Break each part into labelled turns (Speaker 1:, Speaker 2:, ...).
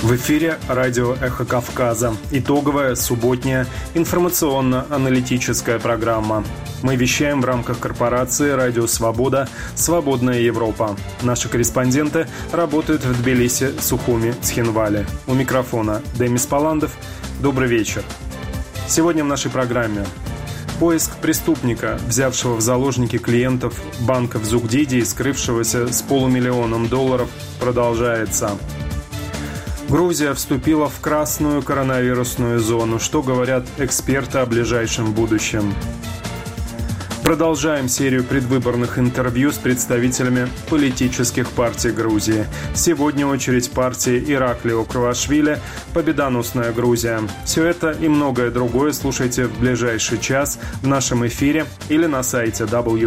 Speaker 1: В эфире радио «Эхо Кавказа». Итоговая субботняя информационно-аналитическая программа. Мы вещаем в рамках корпорации «Радио Свобода. Свободная Европа». Наши корреспонденты работают в Тбилиси, Сухуми, Цхинвале. У микрофона Демис Паландов. Добрый вечер. Сегодня в нашей программе поиск преступника, взявшего в заложники клиентов банка в Зугдиде и скрывшегося с $500 000, продолжается. Грузия вступила в красную коронавирусную зону. Что говорят эксперты о ближайшем будущем? Продолжаем серию предвыборных интервью с представителями политических партий Грузии. Сегодня очередь партии Ираклио Круашвили «Победоносная Грузия». Все это и многое другое слушайте в ближайший час в нашем эфире или на сайте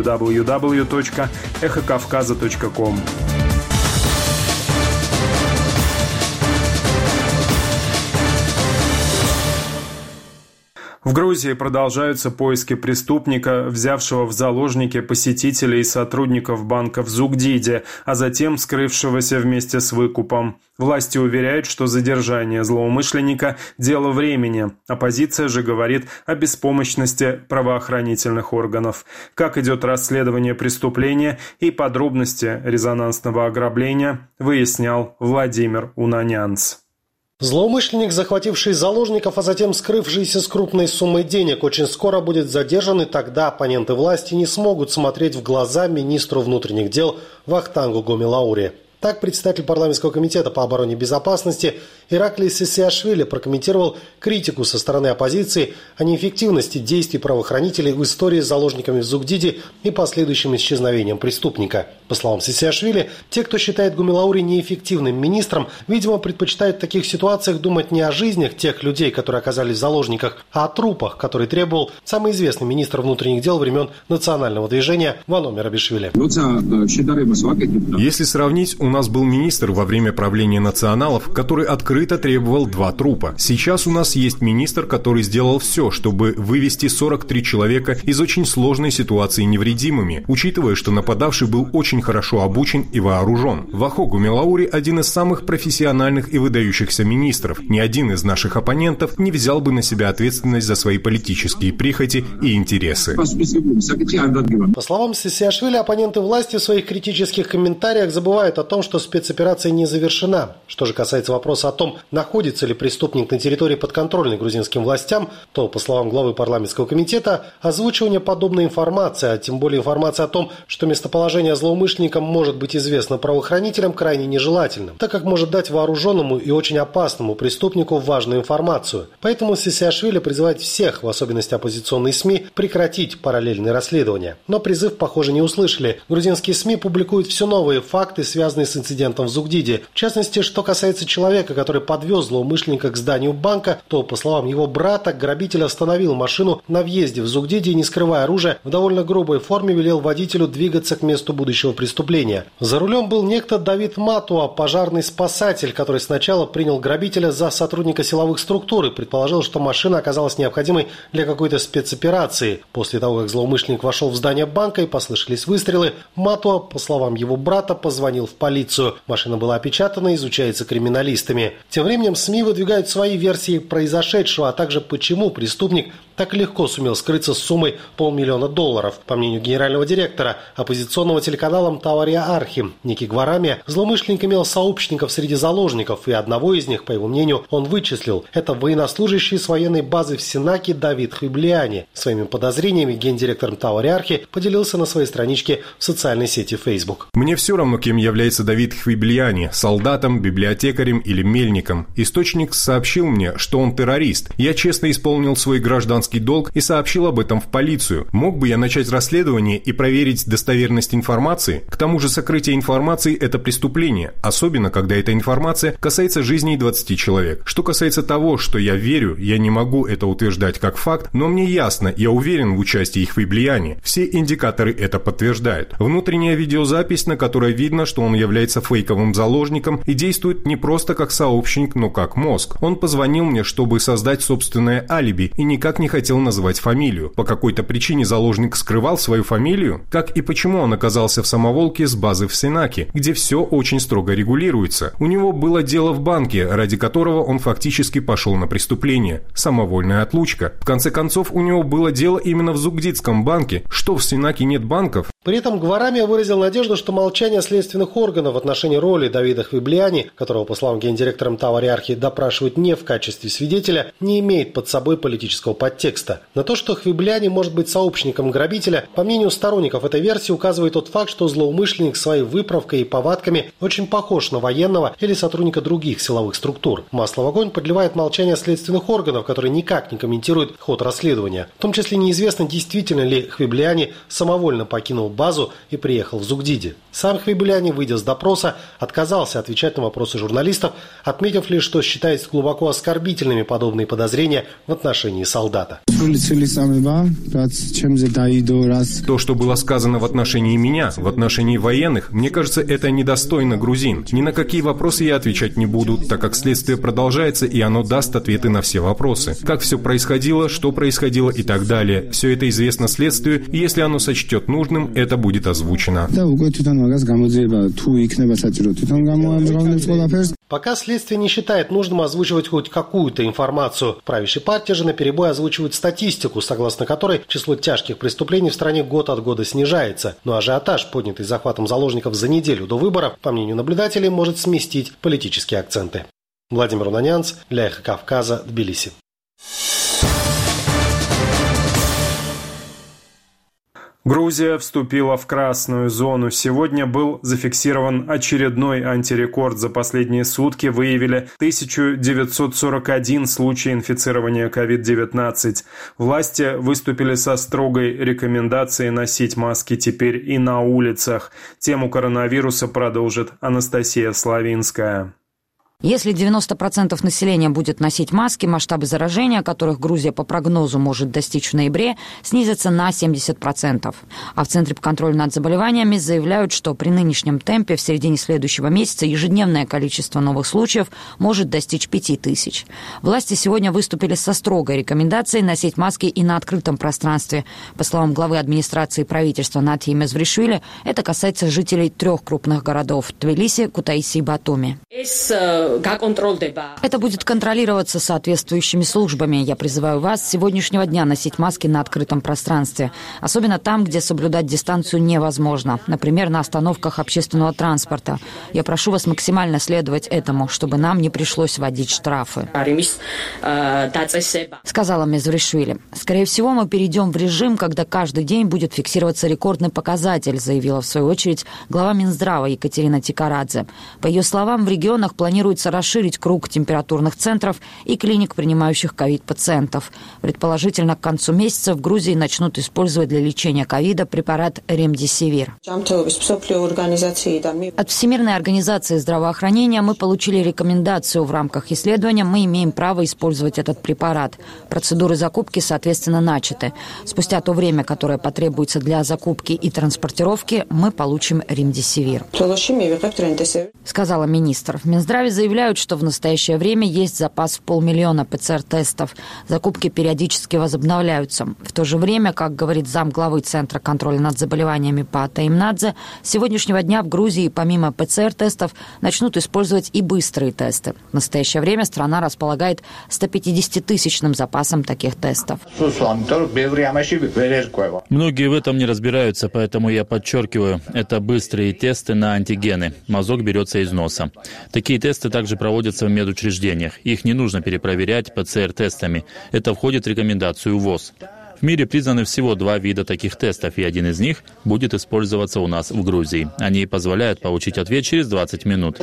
Speaker 1: www.эхокавказа.ком. В Грузии продолжаются поиски преступника, взявшего в заложники посетителей и сотрудников банка в Зугдиде, а затем скрывшегося вместе с выкупом. Власти уверяют, что задержание злоумышленника – дело времени. Оппозиция же говорит о беспомощности правоохранительных органов. Как идет расследование преступления и подробности резонансного ограбления, выяснял Владимир Унанянц.
Speaker 2: Злоумышленник, захвативший заложников, а затем скрывшийся с крупной суммой денег, очень скоро будет задержан, и тогда оппоненты власти не смогут смотреть в глаза министру внутренних дел Вахтангу Гомелаури. Так председатель парламентского комитета по обороне и безопасности Ираклий Сисиашвили прокомментировал критику со стороны оппозиции о неэффективности действий правоохранителей в истории с заложниками в Зугдиде и последующим исчезновением преступника. По словам Сисиашвили, те, кто считает Гомелаури неэффективным министром, видимо, предпочитают в таких ситуациях думать не о жизнях тех людей, которые оказались в заложниках, а о трупах, которые требовал самый известный министр внутренних дел времен национального движения Вано Мерабишвили.
Speaker 3: Если сравнить, у нас был министр во время правления националов, который открыто требовал 2 трупа. Сейчас у нас есть министр, который сделал все, чтобы вывести 43 человека из очень сложной ситуации невредимыми, учитывая, что нападавший был очень хорошо обучен и вооружен. Вахо Гомелаури – один из самых профессиональных и выдающихся министров. Ни один из наших оппонентов не взял бы на себя ответственность за свои политические прихоти и интересы.
Speaker 2: По словам Сисиашвили, оппоненты власти в своих критических комментариях забывают о том, что спецоперация не завершена. Что же касается вопроса о том, находится ли преступник на территории подконтрольной грузинским властям, то, по словам главы парламентского комитета, озвучивание подобной информации, а тем более информация о том, что местоположение злоумышленника может быть известно правоохранителям, крайне нежелательным, так как может дать вооруженному и очень опасному преступнику важную информацию. Поэтому Сисиашвили призывает всех, в особенности оппозиционные СМИ, прекратить параллельные расследования. Но призыв, похоже, не услышали. Грузинские СМИ публикуют все новые факты, связанные с инцидентом в Зугдиде. В частности, что касается человека, который подвез злоумышленника к зданию банка, то, по словам его брата, грабитель остановил машину на въезде в Зугдиде и, не скрывая оружия, в довольно грубой форме велел водителю двигаться к месту будущего преступления. За рулем был некто Давид Матуа, пожарный спасатель, который сначала принял грабителя за сотрудника силовых структур и предположил, что машина оказалась необходимой для какой-то спецоперации. После того, как злоумышленник вошел в здание банка и послышались выстрелы, Матуа, по словам его брата, позвонил в полицию. Машина была опечатана и изучается криминалистами. Тем временем СМИ выдвигают свои версии произошедшего, а также почему преступник так легко сумел скрыться с суммой $500 000. По мнению генерального директора оппозиционного телеканала Тавария Архи Ники Гварами, злоумышленник имел сообщников среди заложников, и одного из них, по его мнению, он вычислил. Это военнослужащий с военной базы в Сенаке Давид Хвиблиани. Своими подозрениями гендиректор Тавария Архи поделился на своей страничке в социальной сети Facebook.
Speaker 3: Мне все равно, кем является Давид Хвиблиани – солдатом, библиотекарем или мельником. Источник сообщил мне, что он террорист. Я честно исполнил свой гражданский долг и сообщил об этом в полицию. Мог бы я начать расследование и проверить достоверность информации? К тому же сокрытие информации – это преступление, особенно когда эта информация касается жизней 20 человек. Что касается того, что я верю, я не могу это утверждать как факт, но мне ясно, я уверен в участии Хвиблиани. Все индикаторы это подтверждают. Внутренняя видеозапись, на которой видно, что он является фейковым заложником и действует не просто как сообщник, но как мозг. Он позвонил мне, чтобы создать собственное алиби и никак не хотел называть фамилию. По какой-то причине заложник скрывал свою фамилию? Как и почему он оказался в Самоволке с базы в Сенаке, где все очень строго регулируется? У него было дело в банке, ради которого он фактически пошел на преступление. Самовольная отлучка. В конце концов, у него было дело именно в Зугдидском банке. Что, в Сенаке нет банков?
Speaker 2: При этом Гварамия выразил надежду, что молчание следственных органов в отношении роли Давида Хвиблиани, которого, по словам гендиректора МТА Ариархи, допрашивают не в качестве свидетеля, не имеет под собой политического подтекста. На то, что Хвиблиани может быть сообщником грабителя, по мнению сторонников этой версии, указывает тот факт, что злоумышленник своей выправкой и повадками очень похож на военного или сотрудника других силовых структур. Масло в огонь подливает молчание следственных органов, которые никак не комментируют ход расследования. В том числе неизвестно, действительно ли Хвиблиани самовольно покинул базу и приехал в Зугдиди. Сам Хвиблиани, выйдя с допроса, отказался отвечать на вопросы журналистов, отметив лишь, что считает глубоко оскорбительными подобные подозрения в отношении солдата.
Speaker 3: То, что было сказано в отношении меня, в отношении военных, мне кажется, это недостойно грузин. Ни на какие вопросы я отвечать не буду, так как следствие продолжается, и оно даст ответы на все вопросы. Как все происходило, что происходило и так далее. Все это известно следствию, и если оно сочтет нужным, это будет озвучено.
Speaker 2: Пока следствие не считает нужным озвучивать хоть какую-то информацию. Правящей партии же наперебой озвучивают статистику, согласно которой число тяжких преступлений в стране год от года снижается. Но ажиотаж, поднятый захватом заложников за неделю до выборов, по мнению наблюдателей, может сместить политические акценты. Владимир Унанянц для Эхо Кавказа, Тбилиси.
Speaker 1: Грузия вступила в красную зону. Сегодня был зафиксирован очередной антирекорд. За последние сутки выявили 1941 случай инфицирования COVID-19. Власти выступили со строгой рекомендацией носить маски теперь и на улицах. Тему коронавируса продолжит Анастасия Славинская.
Speaker 4: Если 90% населения будет носить маски, масштабы заражения, которых Грузия по прогнозу может достичь в ноябре, снизятся на 70%. А в Центре по контролю над заболеваниями заявляют, что при нынешнем темпе в середине следующего месяца ежедневное количество новых случаев может достичь 5000. Власти сегодня выступили со строгой рекомендацией носить маски и на открытом пространстве. По словам главы администрации правительства Натьи Мезвришвили, это касается жителей 3 крупных городов – Тбилиси, Кутаиси и Батуми. Это будет контролироваться соответствующими службами. Я призываю вас с сегодняшнего дня носить маски на открытом пространстве. Особенно там, где соблюдать дистанцию невозможно. Например, на остановках общественного транспорта. Я прошу вас максимально следовать этому, чтобы нам не пришлось вводить штрафы. Сказала Мезвришвили. Скорее всего, мы перейдем в режим, когда каждый день будет фиксироваться рекордный показатель, заявила в свою очередь глава Минздрава Екатерина Тикарадзе. По ее словам, в регионах планируется расширить круг температурных центров и клиник, принимающих ковид-пациентов. Предположительно, к концу месяца в Грузии начнут использовать для лечения ковида препарат ремдисивир. От Всемирной организации здравоохранения мы получили рекомендацию. В рамках исследования мы имеем право использовать этот препарат. Процедуры закупки, соответственно, начаты. Спустя то время, которое потребуется для закупки и транспортировки, мы получим ремдисивир, сказала министр. В Минздраве заявляют, что в настоящее время есть запас в 500 000 ПЦР-тестов. Закупки периодически возобновляются. В то же время, как говорит замглавы Центра контроля над заболеваниями Паата Имнадзе, с сегодняшнего дня в Грузии помимо ПЦР-тестов начнут использовать и быстрые тесты. В настоящее время страна располагает 150-тысячным запасом таких тестов.
Speaker 5: Многие в этом не разбираются, поэтому я подчеркиваю, это быстрые тесты на антигены. Мазок берется из носа. Такие тесты также проводятся в медучреждениях. Их не нужно перепроверять ПЦР-тестами. Это входит в рекомендацию ВОЗ. В мире признаны всего 2 вида таких тестов, и один из них будет использоваться у нас в Грузии. Они позволяют получить ответ через 20 минут.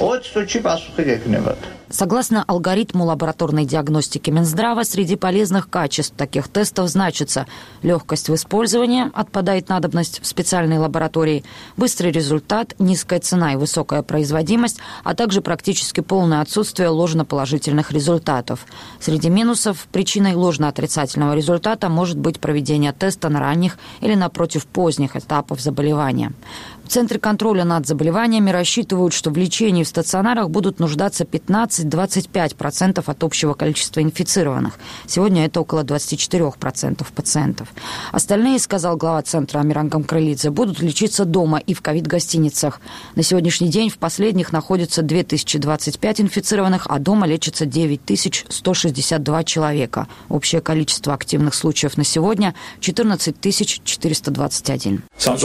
Speaker 4: Согласно алгоритму лабораторной диагностики Минздрава, среди полезных качеств таких тестов значится легкость в использовании, отпадает надобность в специальной лаборатории, быстрый результат, низкая цена и высокая производимость, а также практически полное отсутствие ложноположительных результатов. Среди минусов причиной ложноотрицательного результата может быть проведение теста на ранних или, напротив, поздних этапах заболевания. В Центре контроля над заболеваниями рассчитывают, что в лечении в стационарах будут нуждаться 15 20-25% от общего количества инфицированных. Сегодня это около 24% пациентов. Остальные, сказал глава центра Амиран Гамкралидзе, будут лечиться дома и в ковид-гостиницах. На сегодняшний день в последних находится 2025 инфицированных, а дома лечится 9162 человека. Общее количество активных случаев на сегодня – 14 421.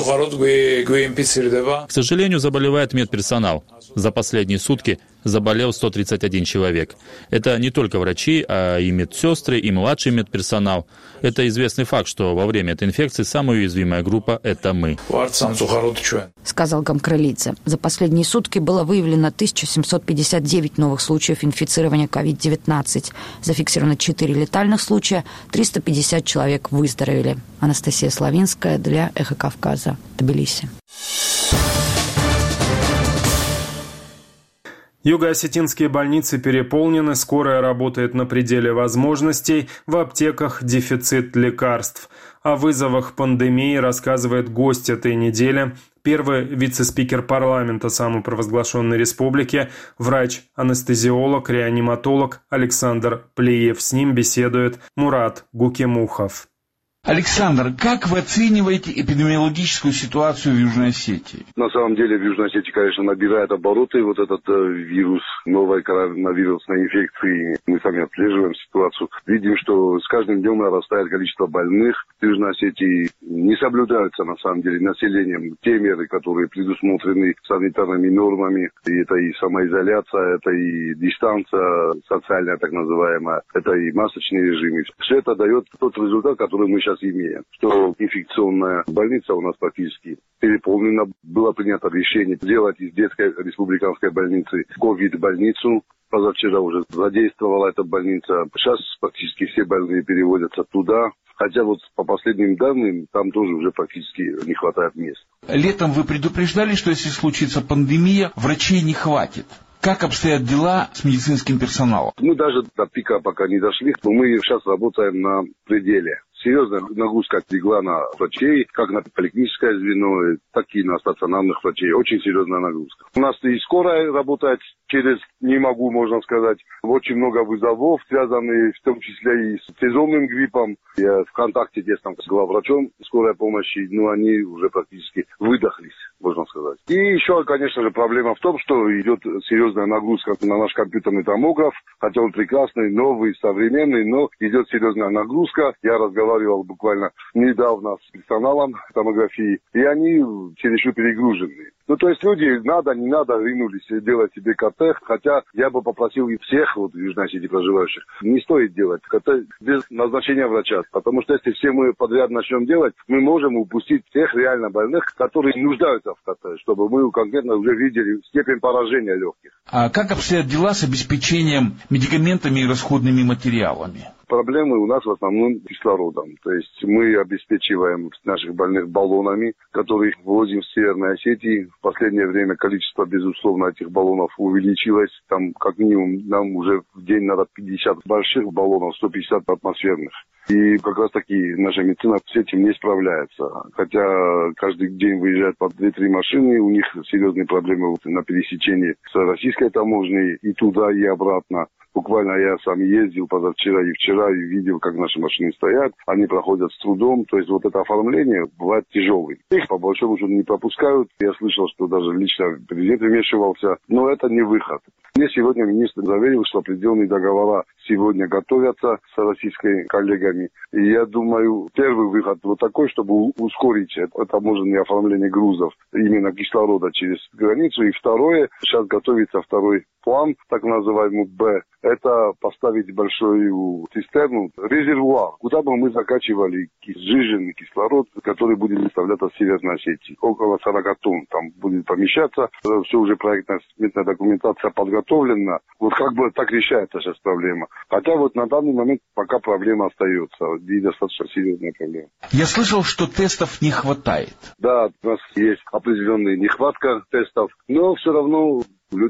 Speaker 5: К сожалению, заболевает медперсонал. За последние сутки заболел 131 человек. Это не только врачи, а и медсестры, и младший медперсонал. Это известный факт, что во время этой инфекции самая уязвимая группа – это мы.
Speaker 4: Сказал Гамкралидзе. За последние сутки было выявлено 1759 новых случаев инфицирования COVID-19. Зафиксировано 4 летальных случая, 350 человек выздоровели. Анастасия Славинская для «Эхо Кавказа», Тбилиси.
Speaker 1: Юго-осетинские больницы переполнены, скорая работает на пределе возможностей, в аптеках дефицит лекарств. О вызовах пандемии рассказывает гость этой недели, первый вице-спикер парламента самопровозглашенной республики, врач-анестезиолог, реаниматолог Александр Плиев. С ним беседует Мурат Гукемухов.
Speaker 6: Александр, как вы оцениваете эпидемиологическую ситуацию в Южной Осетии?
Speaker 7: На самом деле в Южной Осетии, конечно, набирает обороты вот этот вирус, новой коронавирусной инфекции. Мы сами отслеживаем ситуацию. Видим, что с каждым днем нарастает количество больных. В Южной Осетии не соблюдаются, на самом деле, населением те меры, которые предусмотрены санитарными нормами. И это и самоизоляция, это и дистанция социальная, так называемая, это и масочный режим. Все это дает тот результат, который мы сейчас имеем, что инфекционная больница у нас практически переполнена. Было принято решение сделать из детской республиканской больницы ковид-больницу. Позавчера уже задействовала эта больница. Сейчас практически все больные переводятся туда. Хотя вот по последним данным, там тоже уже практически не хватает мест.
Speaker 6: Летом вы предупреждали, что если случится пандемия, врачей не хватит. Как обстоят дела с медицинским персоналом?
Speaker 7: Мы даже до пика пока не дошли, но мы сейчас работаем на пределе. Серьезная нагрузка легла на врачей, как на поликлиническое звено, так и на стационарных врачей. Очень серьезная нагрузка. У нас и скорая работает через, не могу, можно сказать, очень много вызовов, связанных в том числе и с сезонным гриппом. Я в контакте тесном с главврачом скорой помощи, но они уже практически выдохлись, можно сказать. И еще, конечно же, проблема в том, что идет серьезная нагрузка на наш компьютерный томограф, хотя он прекрасный, новый, современный, но идет серьезная нагрузка. Я разговаривал буквально недавно с персоналом томографии, и они чересчур перегружены. Ну, то есть люди, надо, не надо, ринулись делать себе КТ, хотя я бы попросил и всех вот в Южной Осетии проживающих, не стоит делать КТ без назначения врача, потому что если все мы подряд начнем делать, мы можем упустить тех реально больных, которые нуждаются в КТ, чтобы мы конкретно уже видели степень поражения легких.
Speaker 6: А как обстоят дела с обеспечением медикаментами и расходными материалами?
Speaker 7: Проблемы у нас в основном кислородом. То есть мы обеспечиваем наших больных баллонами, которые ввозим в Северной Осетии. В последнее время количество, безусловно, этих баллонов увеличилось. Там как минимум нам уже в день надо 50 больших баллонов, 150 атмосферных. И как раз таки наша медицина с этим не справляется. Хотя каждый день выезжают по 2-3 машины, у них серьезные проблемы на пересечении с российской таможней и туда, и обратно. Буквально я сам ездил позавчера и вчера и видел, как наши машины стоят. Они проходят с трудом. То есть вот это оформление бывает тяжелым. Их по большому счету не пропускают. Я слышал, что даже лично президент вмешивался. Но это не выход. Мне сегодня министр заверил, что определенные договора сегодня готовятся с российскими коллегами. И я думаю, первый выход вот такой, чтобы ускорить это таможенное оформление грузов, именно кислорода через границу. И второе, сейчас готовится второй план, так называемый Б. Это поставить большую цистерну, резервуар, куда бы мы закачивали сжиженный кислород, который будет доставляться в Северной Осетии. Около 40 тонн там будет помещаться. Все уже проектная сметная документация подготовлена. Вот как бы так решается сейчас проблема. Хотя вот на данный момент пока проблема остается. И достаточно серьезная проблема.
Speaker 6: Я слышал, что тестов не хватает.
Speaker 7: Да, у нас есть определенная нехватка тестов, но все равно людям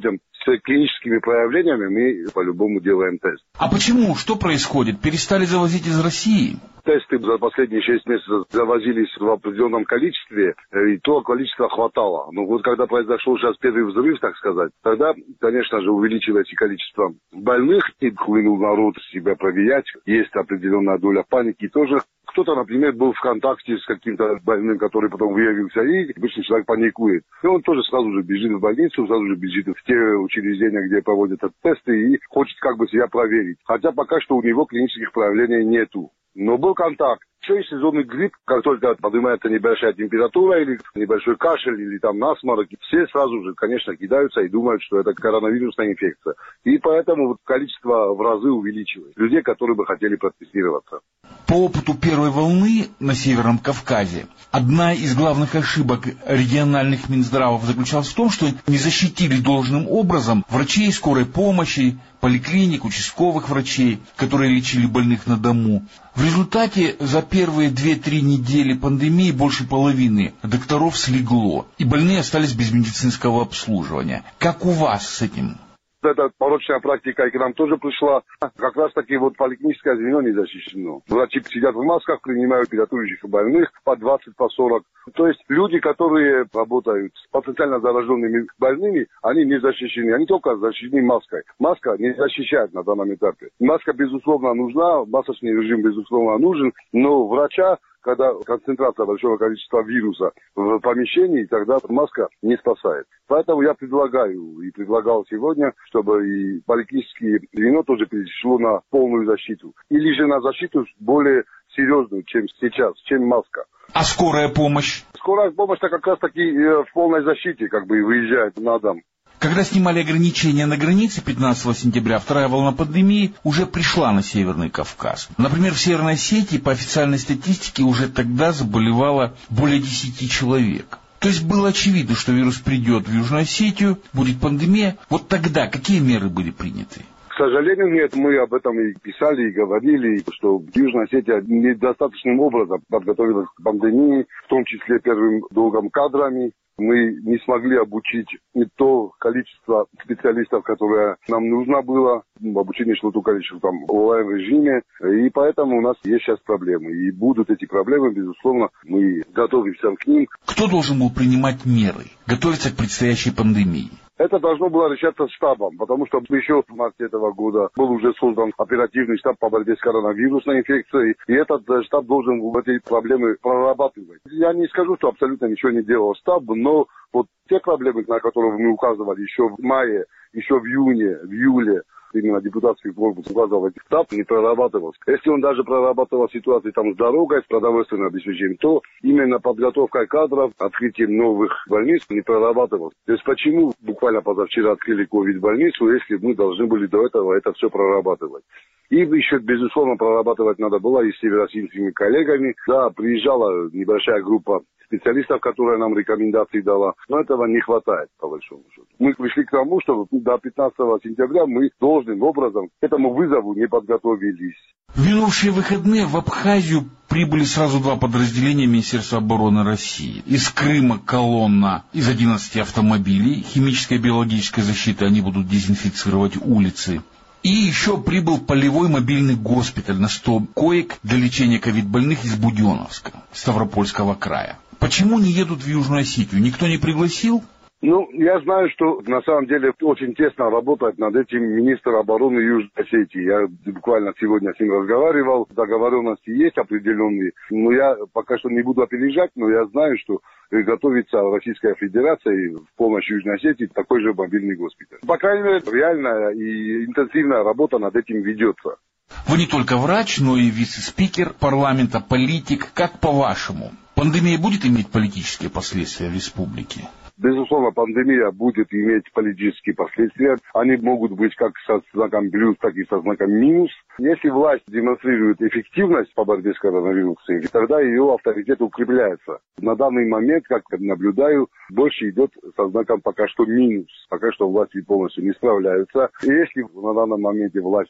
Speaker 7: с клиническими проявлениями мы по-любому делаем тест.
Speaker 6: А почему? Что происходит? Перестали завозить из России?
Speaker 7: Тесты за последние 6 месяцев завозились в определенном количестве, и то количество хватало. Но вот когда произошел сейчас первый взрыв, так сказать, тогда, конечно же, увеличилось и количество больных, и хлынул народ себя проверять. Есть определенная доля паники тоже. Кто-то, например, был в контакте с каким-то больным, который потом выявился, и обычный человек паникует. И он тоже сразу же бежит в больницу, сразу же бежит в те учреждения, где проводят тесты, и хочет как бы себя проверить. Хотя пока что у него клинических проявлений нету. Но был контакт. Еще и сезонный грипп, как только поднимается небольшая температура или небольшой кашель или там насморк, все сразу же, конечно, кидаются и думают, что это коронавирусная инфекция. И поэтому вот количество в разы увеличилось людей, которые бы хотели протестироваться.
Speaker 6: По опыту первой волны на Северном Кавказе, одна из главных ошибок региональных Минздравов заключалась в том, что не защитили должным образом врачей скорой помощи, поликлиник, участковых врачей, которые лечили больных на дому. В результате за первые 2-3 недели пандемии больше половины докторов слегло, и больные остались без медицинского обслуживания. Как у вас с этим?
Speaker 7: Эта порочная практика и к нам тоже пришла. Как раз таки вот поликлиническое звено не защищено. Врачи сидят в масках, принимают педиатрических больных по 20, по 40. То есть люди, которые работают с потенциально зараженными больными, они не защищены. Они только защищены маской. Маска не защищает на данном этапе. Маска, безусловно, нужна, масочный режим, безусловно, нужен, но врача, когда концентрация большого количества вируса в помещении, тогда маска не спасает. Поэтому я предлагаю и предлагал сегодня, чтобы и поликлиническое звено тоже перешло на полную защиту. Или же на защиту более серьезную, чем сейчас, чем маска.
Speaker 6: А скорая помощь?
Speaker 7: Скорая помощь-то как раз таки в полной защите, как бы выезжает на дом.
Speaker 6: Когда снимали ограничения на границе 15 сентября, вторая волна пандемии уже пришла на Северный Кавказ. Например, в Северной Осетии по официальной статистике уже тогда заболевало более 10 человек. То есть было очевидно, что вирус придет в Южную Осетию, будет пандемия. Вот тогда какие меры были приняты?
Speaker 7: К сожалению, нет. Мы об этом и писали, и говорили, что Южная Осетия недостаточным образом подготовилась к пандемии, в том числе первым долгом кадрами. Мы не смогли обучить не то количество специалистов, которое нам нужно было. Обучение шло только лишь в онлайн-режиме. И поэтому у нас есть сейчас проблемы. И будут эти проблемы, безусловно, мы готовимся к ним.
Speaker 6: Кто должен был принимать меры, готовиться к предстоящей пандемии?
Speaker 7: Это должно было решаться штабом, потому что еще в марте этого года был уже создан оперативный штаб по борьбе с коронавирусной инфекцией, и этот штаб должен эти проблемы прорабатывать. Я не скажу, что абсолютно ничего не делал штаб, но вот те проблемы, на которые мы указывали еще в мае, еще в июне, в июле, именно депутатский корпус указывал, штаб не прорабатывался. Если он даже прорабатывал ситуацию там с дорогой, с продовольственным обеспечением, то именно подготовка кадров, открытием новых больниц не прорабатывалось. То есть почему буквально позавчера открыли ковид-больницу, если мы должны были до этого это все прорабатывать? И еще, безусловно, прорабатывать надо было и с северосийскими коллегами. Да, приезжала небольшая группа специалистов, которая нам рекомендации дала, но этого не хватает, по большому счету. Мы пришли к тому, что до 15 сентября мы должным образом к этому вызову не подготовились.
Speaker 6: В минувшие выходные в Абхазию прибыли сразу 2 подразделения Министерства обороны России. Из Крыма колонна из 11 автомобилей химической и биологической защиты, они будут дезинфицировать улицы. И еще прибыл полевой мобильный госпиталь на 100 коек для лечения ковид-больных из Буденновска, Ставропольского края. Почему не едут в Южную Осетию? Никто не пригласил?
Speaker 7: Ну, я знаю, что на самом деле очень тесно работает над этим министр обороны Южной Осетии. Я буквально сегодня с ним разговаривал. Договоренности есть определенные. Но я пока что не буду опережать, но я знаю, что готовится Российская Федерация в помощь Южной Осетии такой же мобильный госпиталь. По крайней мере, реальная и интенсивная работа над этим ведется.
Speaker 6: Вы не только врач, но и вице-спикер парламента, политик. Как по-вашему? Пандемия будет иметь политические последствия в республике?
Speaker 7: Безусловно, пандемия будет иметь политические последствия. Они могут быть как со знаком плюс, так и со знаком минус. Если власть демонстрирует эффективность по борьбе с коронавирусом, тогда ее авторитет укрепляется. На данный момент, как наблюдаю, больше идет со знаком пока что минус. Пока что власти полностью не справляются. И если на данном моменте власти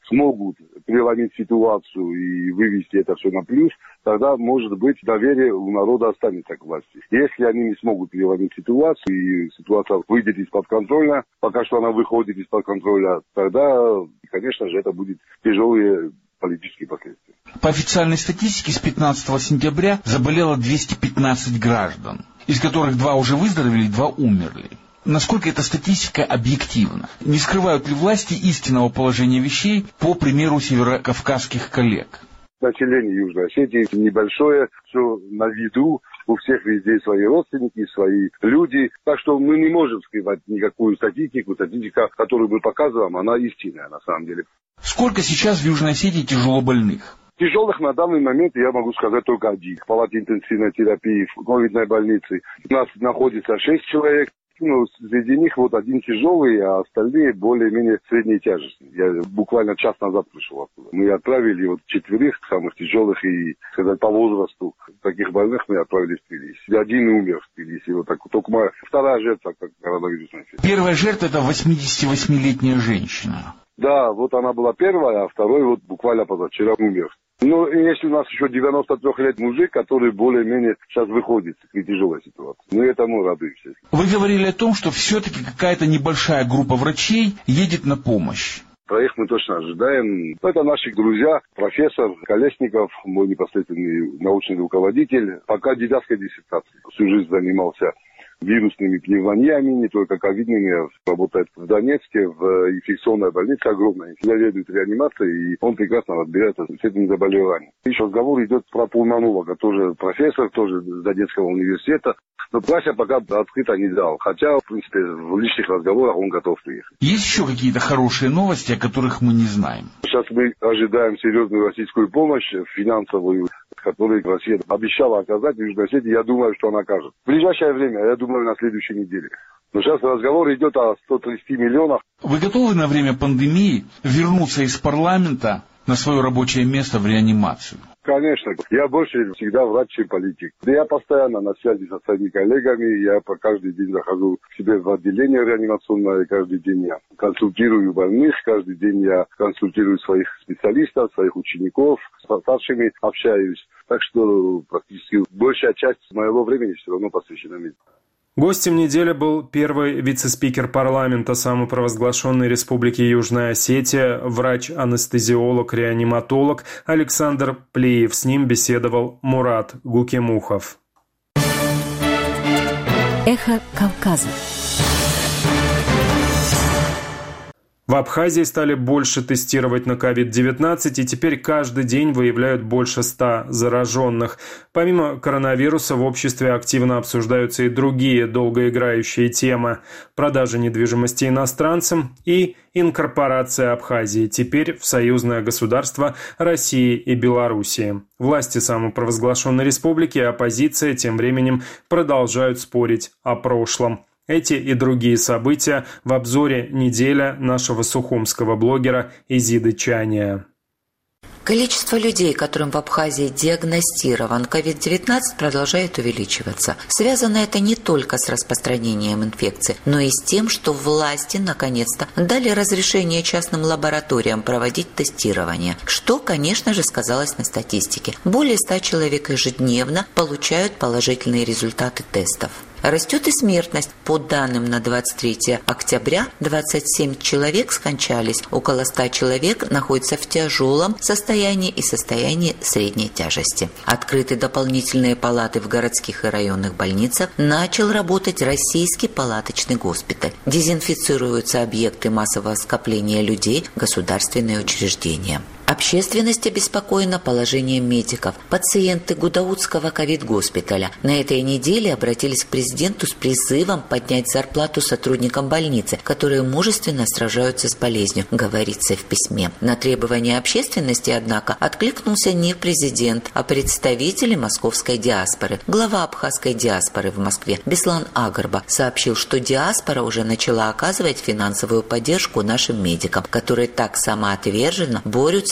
Speaker 7: смогут преломить ситуацию и вывести это все на плюс, тогда, может быть, доверие у народа останется к власти. Если они не смогут преломить ситуацию, и ситуация выйдет из-под контроля, пока что она выходит из-под контроля, тогда, конечно же, это будет тяжелые политические последствия.
Speaker 6: По официальной статистике, с 15 сентября заболело 215 граждан, из которых 2 уже выздоровели, 2 умерли. Насколько эта статистика объективна? Не скрывают ли власти истинного положения вещей, по примеру северокавказских коллег?
Speaker 7: Население Южной Осетии небольшое, все на виду, у всех везде свои родственники, свои люди. Так что мы не можем скрывать никакую статистику. Статистика, которую мы показываем, она истинная на самом деле.
Speaker 6: Сколько сейчас в Южной Осетии тяжелобольных?
Speaker 7: Тяжелых на данный момент я могу сказать только один. В палате интенсивной терапии в ковидной больнице у нас находится 6 человек. Среди них один тяжелый, а остальные более-менее средней тяжести. Я буквально час назад пришел оттуда. Мы отправили 4 самых тяжелых и, сказать, по возрасту таких больных мы отправили в Тбилиси. 1 умер в Тбилиси. Только вторая жертва коронавирусной инфекции.
Speaker 6: Первая жертва — это 88-летняя женщина.
Speaker 7: Да, она была первая, а второй буквально позавчера умер. Если у нас еще 93 лет мужик, который более-менее сейчас выходит из тяжелой ситуации. Мы этому радуемся.
Speaker 6: Вы говорили о том, что все-таки какая-то небольшая группа врачей едет на помощь.
Speaker 7: Про их мы точно ожидаем. Это наши друзья, профессор Колесников, мой непосредственный научный руководитель. Пока дидактской диссертации. Всю жизнь занимался вирусными пневмониями, не только ковидными, работает в Донецке, в инфекционной больнице огромной. Заведует реанимацией, и он прекрасно разбирается с этим заболеванием. Еще разговор идет про пульмонолога, тоже профессор, тоже с Донецкого университета. Но Вася пока открыто не дал. Хотя, в принципе, в личных разговорах он готов приехать.
Speaker 6: Есть еще какие-то хорошие новости, о которых мы не знаем?
Speaker 7: Сейчас мы ожидаем серьезную российскую помощь, финансовую, которую Россия обещала оказать в Южной Осетии. Я думаю, что она окажет. В ближайшее время, я думаю, на следующей неделе. Но сейчас разговор идет о 130 миллионах.
Speaker 6: Вы готовы на время пандемии вернуться из парламента на свое рабочее место в реанимацию?
Speaker 7: Конечно. Я больше всегда врач, чем политик. Да я постоянно на связи со своими коллегами. Я каждый день захожу к себе в отделение реанимационное. Каждый день я консультирую больных. Каждый день я консультирую своих специалистов, своих учеников. С старшими общаюсь. Так что практически большая часть моего времени все равно посвящена мне.
Speaker 1: Гостем недели был первый вице-спикер парламента самопровозглашенной Республики Южная Осетия, врач-анестезиолог-реаниматолог Александр Плиев. С ним беседовал Мурат Гукемухов.
Speaker 8: Эхо Кавказа.
Speaker 1: В Абхазии стали больше тестировать на COVID-19, и теперь каждый день выявляют больше 100 зараженных. Помимо коронавируса в обществе активно обсуждаются и другие долгоиграющие темы. Продажа недвижимости иностранцам и инкорпорация Абхазии теперь в союзное государство России и Белоруссии. Власти самопровозглашенной республики и оппозиция тем временем продолжают спорить о прошлом. Эти и другие события в обзоре «Неделя» нашего сухумского блогера Изиды Чания.
Speaker 9: Количество людей, которым в Абхазии диагностирован COVID-19, продолжает увеличиваться. Связано это не только с распространением инфекции, но и с тем, что власти наконец-то дали разрешение частным лабораториям проводить тестирование, что, конечно же, сказалось на статистике. Более 100 человек ежедневно получают положительные результаты тестов. Растет и смертность. По данным на 23 октября 27 человек скончались, около 100 человек находятся в тяжелом состоянии и состоянии средней тяжести. Открыты дополнительные палаты в городских и районных больницах, начал работать российский палаточный госпиталь. Дезинфицируются объекты массового скопления людей, государственные учреждения. Общественность обеспокоена положением медиков. Пациенты Гудаутского ковид-госпиталя на этой неделе обратились к президенту с призывом поднять зарплату сотрудникам больницы, которые мужественно сражаются с болезнью, говорится в письме. На требования общественности, однако, откликнулся не президент, а представители московской диаспоры. Глава абхазской диаспоры в Москве Беслан Агарба сообщил, что диаспора уже начала оказывать финансовую поддержку нашим медикам, которые так самоотверженно борются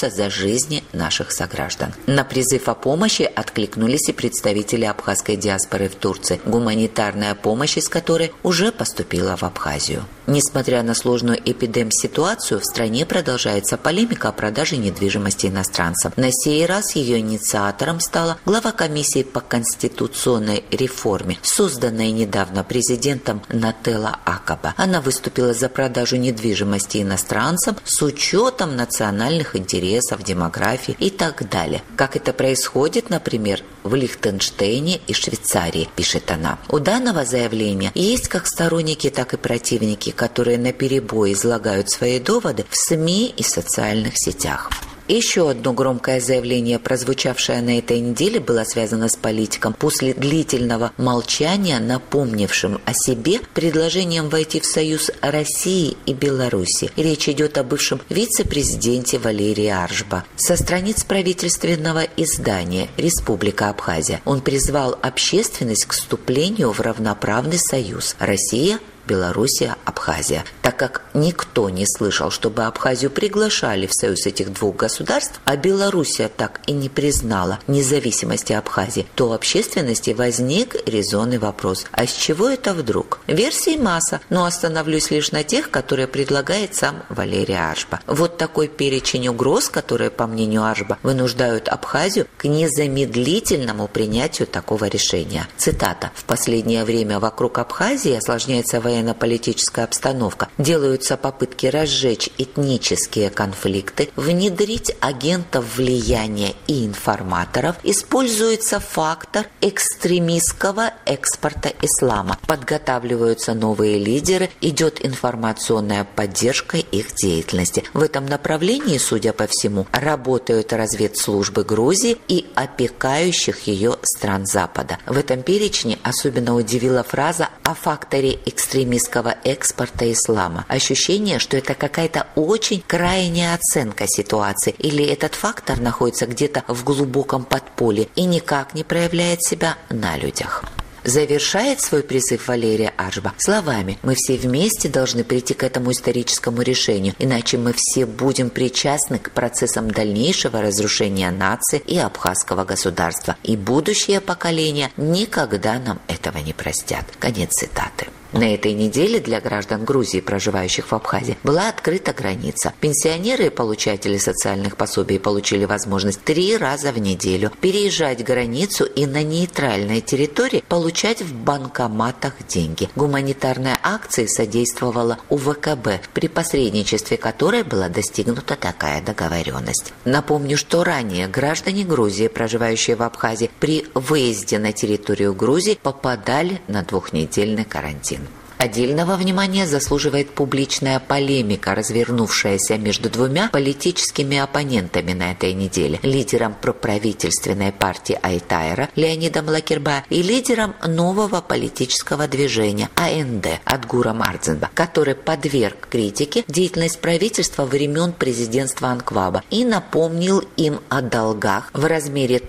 Speaker 9: бороться за жизни наших сограждан. На призыв о помощи откликнулись и представители абхазской диаспоры в Турции, гуманитарная помощь из которой уже поступила в Абхазию. Несмотря на сложную эпидемситуацию, в стране продолжается полемика о продаже недвижимости иностранцам. На сей раз ее инициатором стала глава комиссии по конституционной реформе, созданная недавно президентом Нателла Акаба. Она выступила за продажу недвижимости иностранцам с учетом национальных интересов, демографии и так далее. Как это происходит, например, в Лихтенштейне и Швейцарии, пишет она. У данного заявления есть как сторонники, так и противники, которые наперебой излагают свои доводы в СМИ и социальных сетях. Еще одно громкое заявление, прозвучавшее на этой неделе, было связано с политиком, после длительного молчания, напомнившим о себе предложением войти в союз России и Беларуси. Речь идет о бывшем вице-президенте Валерии Аржба. Со страниц правительственного издания «Республика Абхазия» он призвал общественность к вступлению в равноправный союз Россия, Белоруссия, Абхазия. Так как никто не слышал, чтобы Абхазию приглашали в союз этих двух государств, а Белоруссия так и не признала независимости Абхазии, то у общественности возник резонный вопрос: а с чего это вдруг? Версий масса, но остановлюсь лишь на тех, которые предлагает сам Валерий Аржба. Вот такой перечень угроз, которые, по мнению Аржба, вынуждают Абхазию к незамедлительному принятию такого решения. Цитата: «В последнее время вокруг Абхазии осложняется военно-политическая обстановка. Делаются попытки разжечь этнические конфликты, внедрить агентов влияния и информаторов, используется фактор экстремистского экспорта ислама, подготавливаются новые лидеры, идет информационная поддержка их деятельности. В этом направлении, судя по всему, работают разведслужбы Грузии и опекающих ее стран Запада». В этом перечне особенно удивила фраза о факторе экстремистского экспорта ислама. Ощущение, что это какая-то очень крайняя оценка ситуации, или этот фактор находится где-то в глубоком подполье и никак не проявляет себя на людях. Завершает свой призыв Валерия Аржба словами: «Мы все вместе должны прийти к этому историческому решению, иначе мы все будем причастны к процессам дальнейшего разрушения нации и абхазского государства, и будущее поколения никогда нам этого не простят». Конец цитаты. На этой неделе для граждан Грузии, проживающих в Абхазии, была открыта граница. Пенсионеры и получатели социальных пособий получили возможность 3 раза в неделю переезжать границу и на нейтральной территории получать в банкоматах деньги. Гуманитарной акции содействовала УВКБ, при посредничестве которой была достигнута такая договоренность. Напомню, что ранее граждане Грузии, проживающие в Абхазии, при выезде на территорию Грузии попадали на 2-недельный карантин. Отдельного внимания заслуживает публичная полемика, развернувшаяся между двумя политическими оппонентами на этой неделе: лидером проправительственной партии Айтайра Леонидом Лакербая и лидером нового политического движения АНД Адгуром Ардзенба, который подверг критике деятельность правительства времен президентства Анкваба и напомнил им о долгах в размере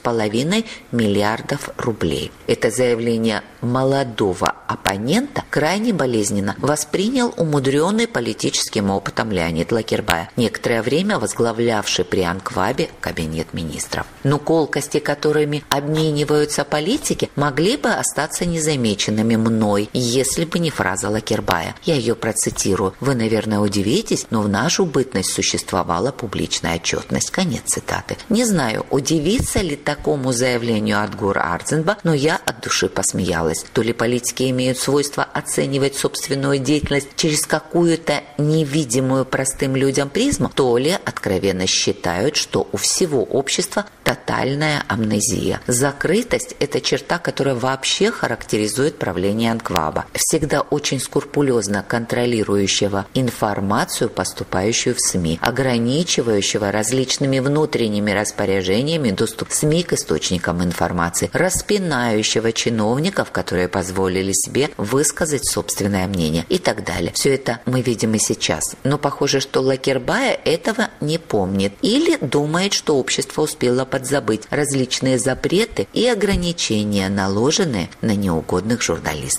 Speaker 9: 3,5 миллиардов рублей. Это заявление молодого оппонента крайне болезненно воспринял умудренный политическим опытом Леонид Лакербая, некоторое время возглавлявший при Анквабе кабинет министров. Но колкости, которыми обмениваются политики, могли бы остаться незамеченными мной, если бы не фраза Лакербая. Я ее процитирую. «Вы, наверное, удивитесь, но в нашу бытность существовала публичная отчетность». Конец цитаты. Не знаю, удивится ли такому заявлению Адгура Ардзенба, но я от души посмеялась. То ли политики имеют свойство оценивать собственную деятельность через какую-то невидимую простым людям призму, то ли откровенно считают, что у всего общества тотальная амнезия. Закрытость – это черта, которая вообще характеризует правление Анкваба, всегда очень скрупулезно контролирующего информацию, поступающую в СМИ, ограничивающего различными внутренними распоряжениями доступ СМИ к источникам информации, распинающего чиновников, которые позволили себе высказать собственное мнение и так далее. Все это мы видим и сейчас. Но похоже, что Лакербая этого не помнит или думает, что общество успело подзабыть различные запреты и ограничения, наложенные на неугодных журналистов.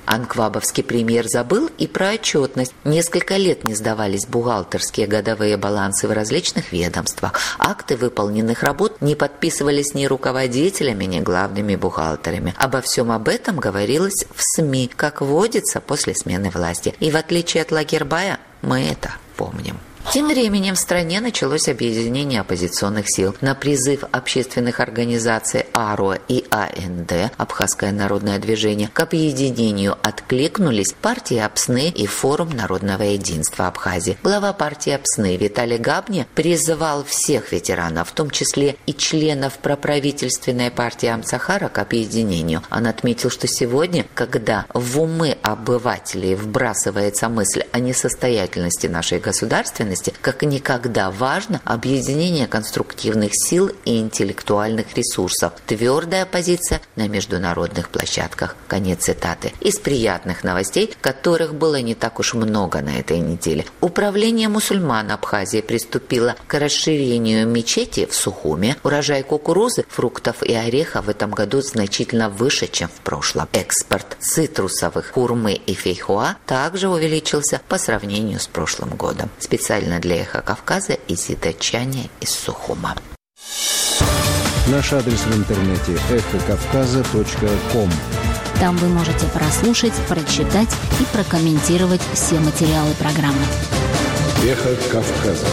Speaker 9: Анквабовский премьер забыл и про отчетность. Несколько лет не сдавались бухгалтерские годовые балансы в различных ведомствах. Акты выполненных работ не подписывались ни руководителями, ни главными бухгалтерами. Обо всем об этом говорилось в СМИ, как водится после смены власти. И в отличие от Лагербая, мы это помним. Тем временем в стране началось объединение оппозиционных сил. На призыв общественных организаций АРО и АНД, Абхазское народное движение, к объединению откликнулись партии АПСНы и Форум народного единства Абхазии. Глава партии АПСНы Виталий Габни призывал всех ветеранов, в том числе и членов проправительственной партии Амцахара, к объединению. Он отметил, что сегодня, когда в умы обывателей вбрасывается мысль о несостоятельности нашей государственности, как никогда важно объединение конструктивных сил и интеллектуальных ресурсов. Твердая позиция на международных площадках. Конец цитаты. Из приятных новостей, которых было не так уж много на этой неделе. Управление мусульман Абхазии приступило к расширению мечети в Сухуме. Урожай кукурузы, фруктов и орехов в этом году значительно выше, чем в прошлом. Экспорт цитрусовых, хурмы и фейхоа также увеличился по сравнению с прошлым годом. Специально для «Эхо Кавказа» Изида Чаня из Сухума.
Speaker 10: Наш адрес в интернете эхокавказа.ком.
Speaker 8: Там вы можете прослушать, прочитать и прокомментировать все материалы программы.
Speaker 10: «Эхо Кавказа».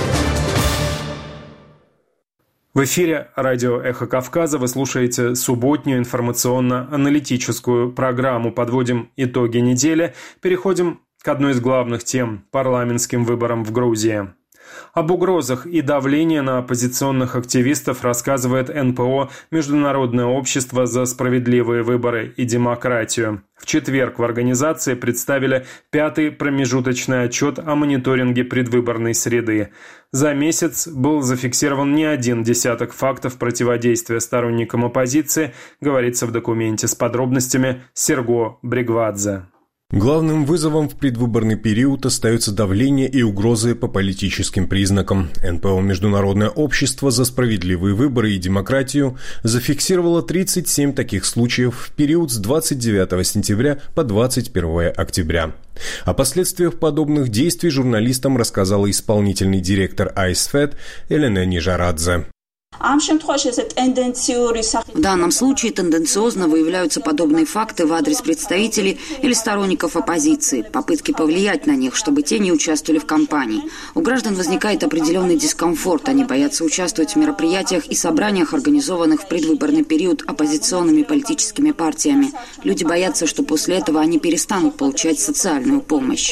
Speaker 1: В эфире радио «Эхо Кавказа» вы слушаете субботнюю информационно-аналитическую программу. Подводим итоги недели. Переходим к одной из главных тем – парламентским выборам в Грузии. Об угрозах и давлении на оппозиционных активистов рассказывает НПО «Международное общество за справедливые выборы и демократию». В четверг в организации представили 5-й промежуточный отчет о мониторинге предвыборной среды. За месяц был зафиксирован не один десяток фактов противодействия сторонникам оппозиции, говорится в документе с подробностями Серго Бригвадзе.
Speaker 3: Главным вызовом в предвыборный период остается давление и угрозы по политическим признакам. НПО «Международное общество за справедливые выборы и демократию» зафиксировало 37 таких случаев в период с 29 сентября по 21 октября. О последствиях подобных действий журналистам рассказала исполнительный директор АИСФЭД Элена Нижарадзе.
Speaker 4: В данном случае тенденциозно выявляются подобные факты в адрес представителей или сторонников оппозиции, попытки повлиять на них, чтобы те не участвовали в кампании. У граждан возникает определенный дискомфорт, они боятся участвовать в мероприятиях и собраниях, организованных в предвыборный период оппозиционными политическими партиями. Люди боятся, что после этого они перестанут получать социальную помощь.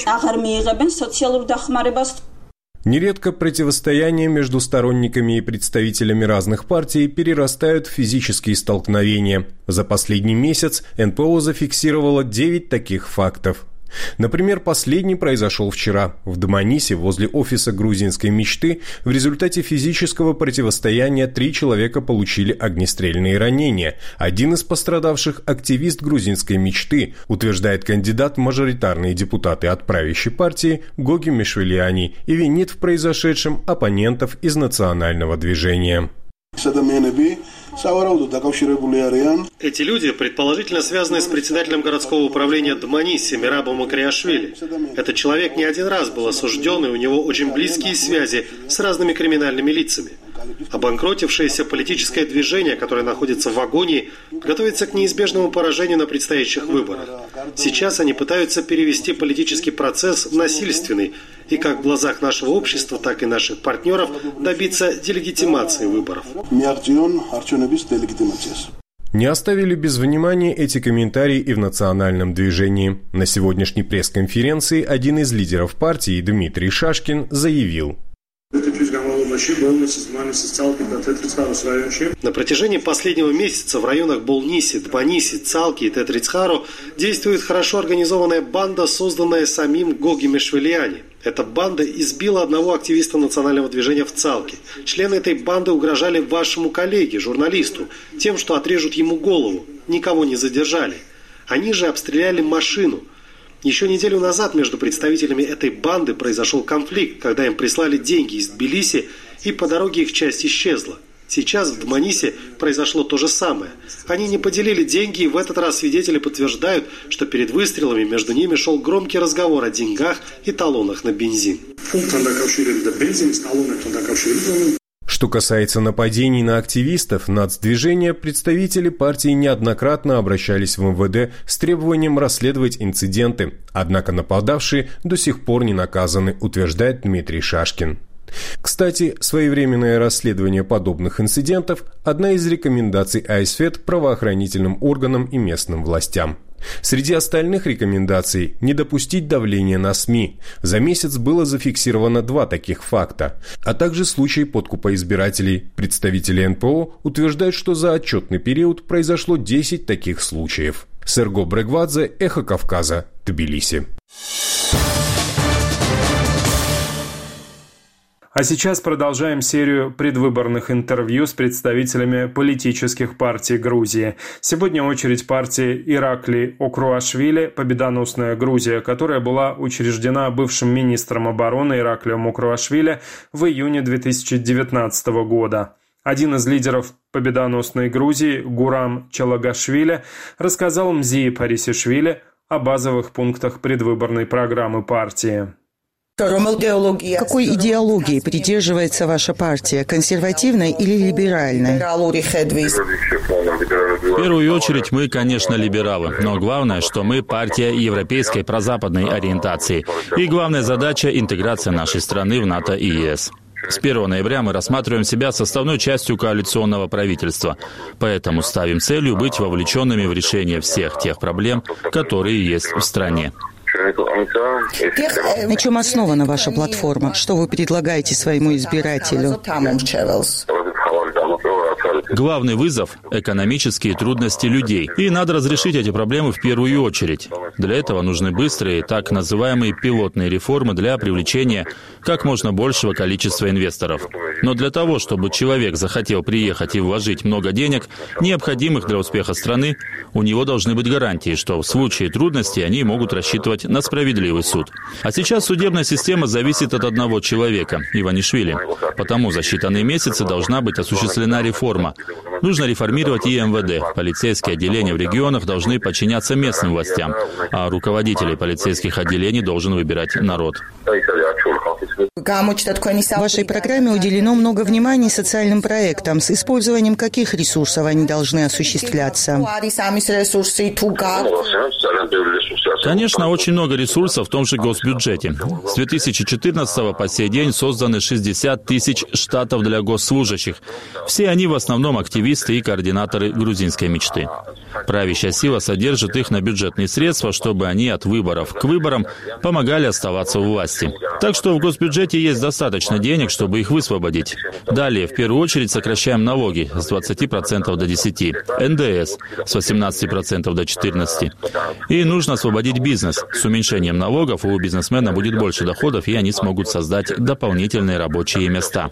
Speaker 3: Нередко противостояния между сторонниками и представителями разных партий перерастают в физические столкновения. За последний месяц НПО зафиксировало 9 таких фактов. Например, последний произошел вчера. В Доманисе, возле офиса грузинской мечты, в результате физического противостояния 3 человека получили огнестрельные ранения. Один из пострадавших – активист грузинской мечты, утверждает кандидат в мажоритарные депутаты от правящей партии Гоги Мишвилиани, и винит в произошедшем оппонентов из национального движения.
Speaker 2: Эти люди предположительно связаны с председателем городского управления Дманиси Мирабом Макриашвили. Этот человек не один раз был осужден, и у него очень близкие связи с разными криминальными лицами. Обанкротившееся политическое движение, которое находится в агонии, готовится к неизбежному поражению на предстоящих выборах. Сейчас они пытаются перевести политический процесс в насильственный, и как в глазах нашего общества, так и наших партнеров добиться делегитимации выборов.
Speaker 3: Не оставили без внимания эти комментарии и в национальном движении. На сегодняшней пресс-конференции один из лидеров партии, Дмитрий Шашкин, заявил:
Speaker 2: на протяжении последнего месяца в районах Болниси, Дманиси, Цалки и Тетрицхаро действует хорошо организованная банда, созданная самим Гоги Мишвилиани. Эта банда избила одного активиста национального движения в Цалке. Члены этой банды угрожали вашему коллеге, журналисту, тем, что отрежут ему голову. Никого не задержали. Они же обстреляли машину. Еще неделю назад между представителями этой банды произошел конфликт, когда им прислали деньги из Тбилиси, и по дороге их часть исчезла. Сейчас в Дманисе произошло то же самое. Они не поделили деньги, и в этот раз свидетели подтверждают, что перед выстрелами между ними шел громкий разговор о деньгах и талонах на бензин.
Speaker 3: Что касается нападений на активистов нацдвижения, представители партии неоднократно обращались в МВД с требованием расследовать инциденты, однако нападавшие до сих пор не наказаны, утверждает Дмитрий Шашкин. Кстати, своевременное расследование подобных инцидентов – одна из рекомендаций АИСФЕД правоохранительным органам и местным властям. Среди остальных рекомендаций – не допустить давления на СМИ. За месяц было зафиксировано 2 таких факта, а также случай подкупа избирателей. Представители НПО утверждают, что за отчетный период произошло 10 таких случаев. Серго Брегвадзе, Эхо Кавказа, Тбилиси.
Speaker 1: А сейчас продолжаем серию предвыборных интервью с представителями политических партий Грузии. Сегодня очередь партии Иракли Окруашвили «Победоносная Грузия», которая была учреждена бывшим министром обороны Ираклием Окруашвили в июне 2019 года. Один из лидеров «Победоносной Грузии» Гурам Чалагашвили рассказал Мзии Парисишвили о базовых пунктах предвыборной программы партии.
Speaker 11: Какой идеологии придерживается ваша партия, консервативной или либеральной?
Speaker 5: В первую очередь мы, конечно, либералы, но главное, что мы партия европейской прозападной ориентации. И главная задача – интеграция нашей страны в НАТО и ЕС. С 1 ноября мы рассматриваем себя составной частью коалиционного правительства, поэтому ставим целью быть вовлеченными в решение всех тех проблем, которые есть в стране.
Speaker 11: На чем основана ваша платформа? Что вы предлагаете своему избирателю?
Speaker 5: Главный вызов – экономические трудности людей. И надо разрешить эти проблемы в первую очередь. Для этого нужны быстрые, так называемые пилотные реформы для привлечения как можно большего количества инвесторов. Но для того, чтобы человек захотел приехать и вложить много денег, необходимых для успеха страны, у него должны быть гарантии, что в случае трудностей они могут рассчитывать на справедливый суд. А сейчас судебная система зависит от одного человека – Иванишвили. Потому за считанные месяцы должна быть осуществлена реформа. Нужно реформировать и МВД. Полицейские отделения в регионах должны подчиняться местным властям, а руководителей полицейских отделений должен выбирать народ.
Speaker 11: В вашей программе уделено много внимания социальным проектам. С использованием каких ресурсов они должны осуществляться?
Speaker 5: Конечно, очень много ресурсов в том же госбюджете. С 2014 по сей день созданы 60 тысяч штатов для госслужащих. Все они в основном активисты и координаторы грузинской мечты. Правящая сила содержит их на бюджетные средства, чтобы они от выборов к выборам помогали оставаться у власти. Так что в госбюджете есть достаточно денег, чтобы их высвободить. Далее, в первую очередь, сокращаем налоги с 20% до 10%, НДС с 18% до 14%. И нужно освободить бизнес. С уменьшением налогов у бизнесмена будет больше доходов, и они смогут создать дополнительные рабочие места.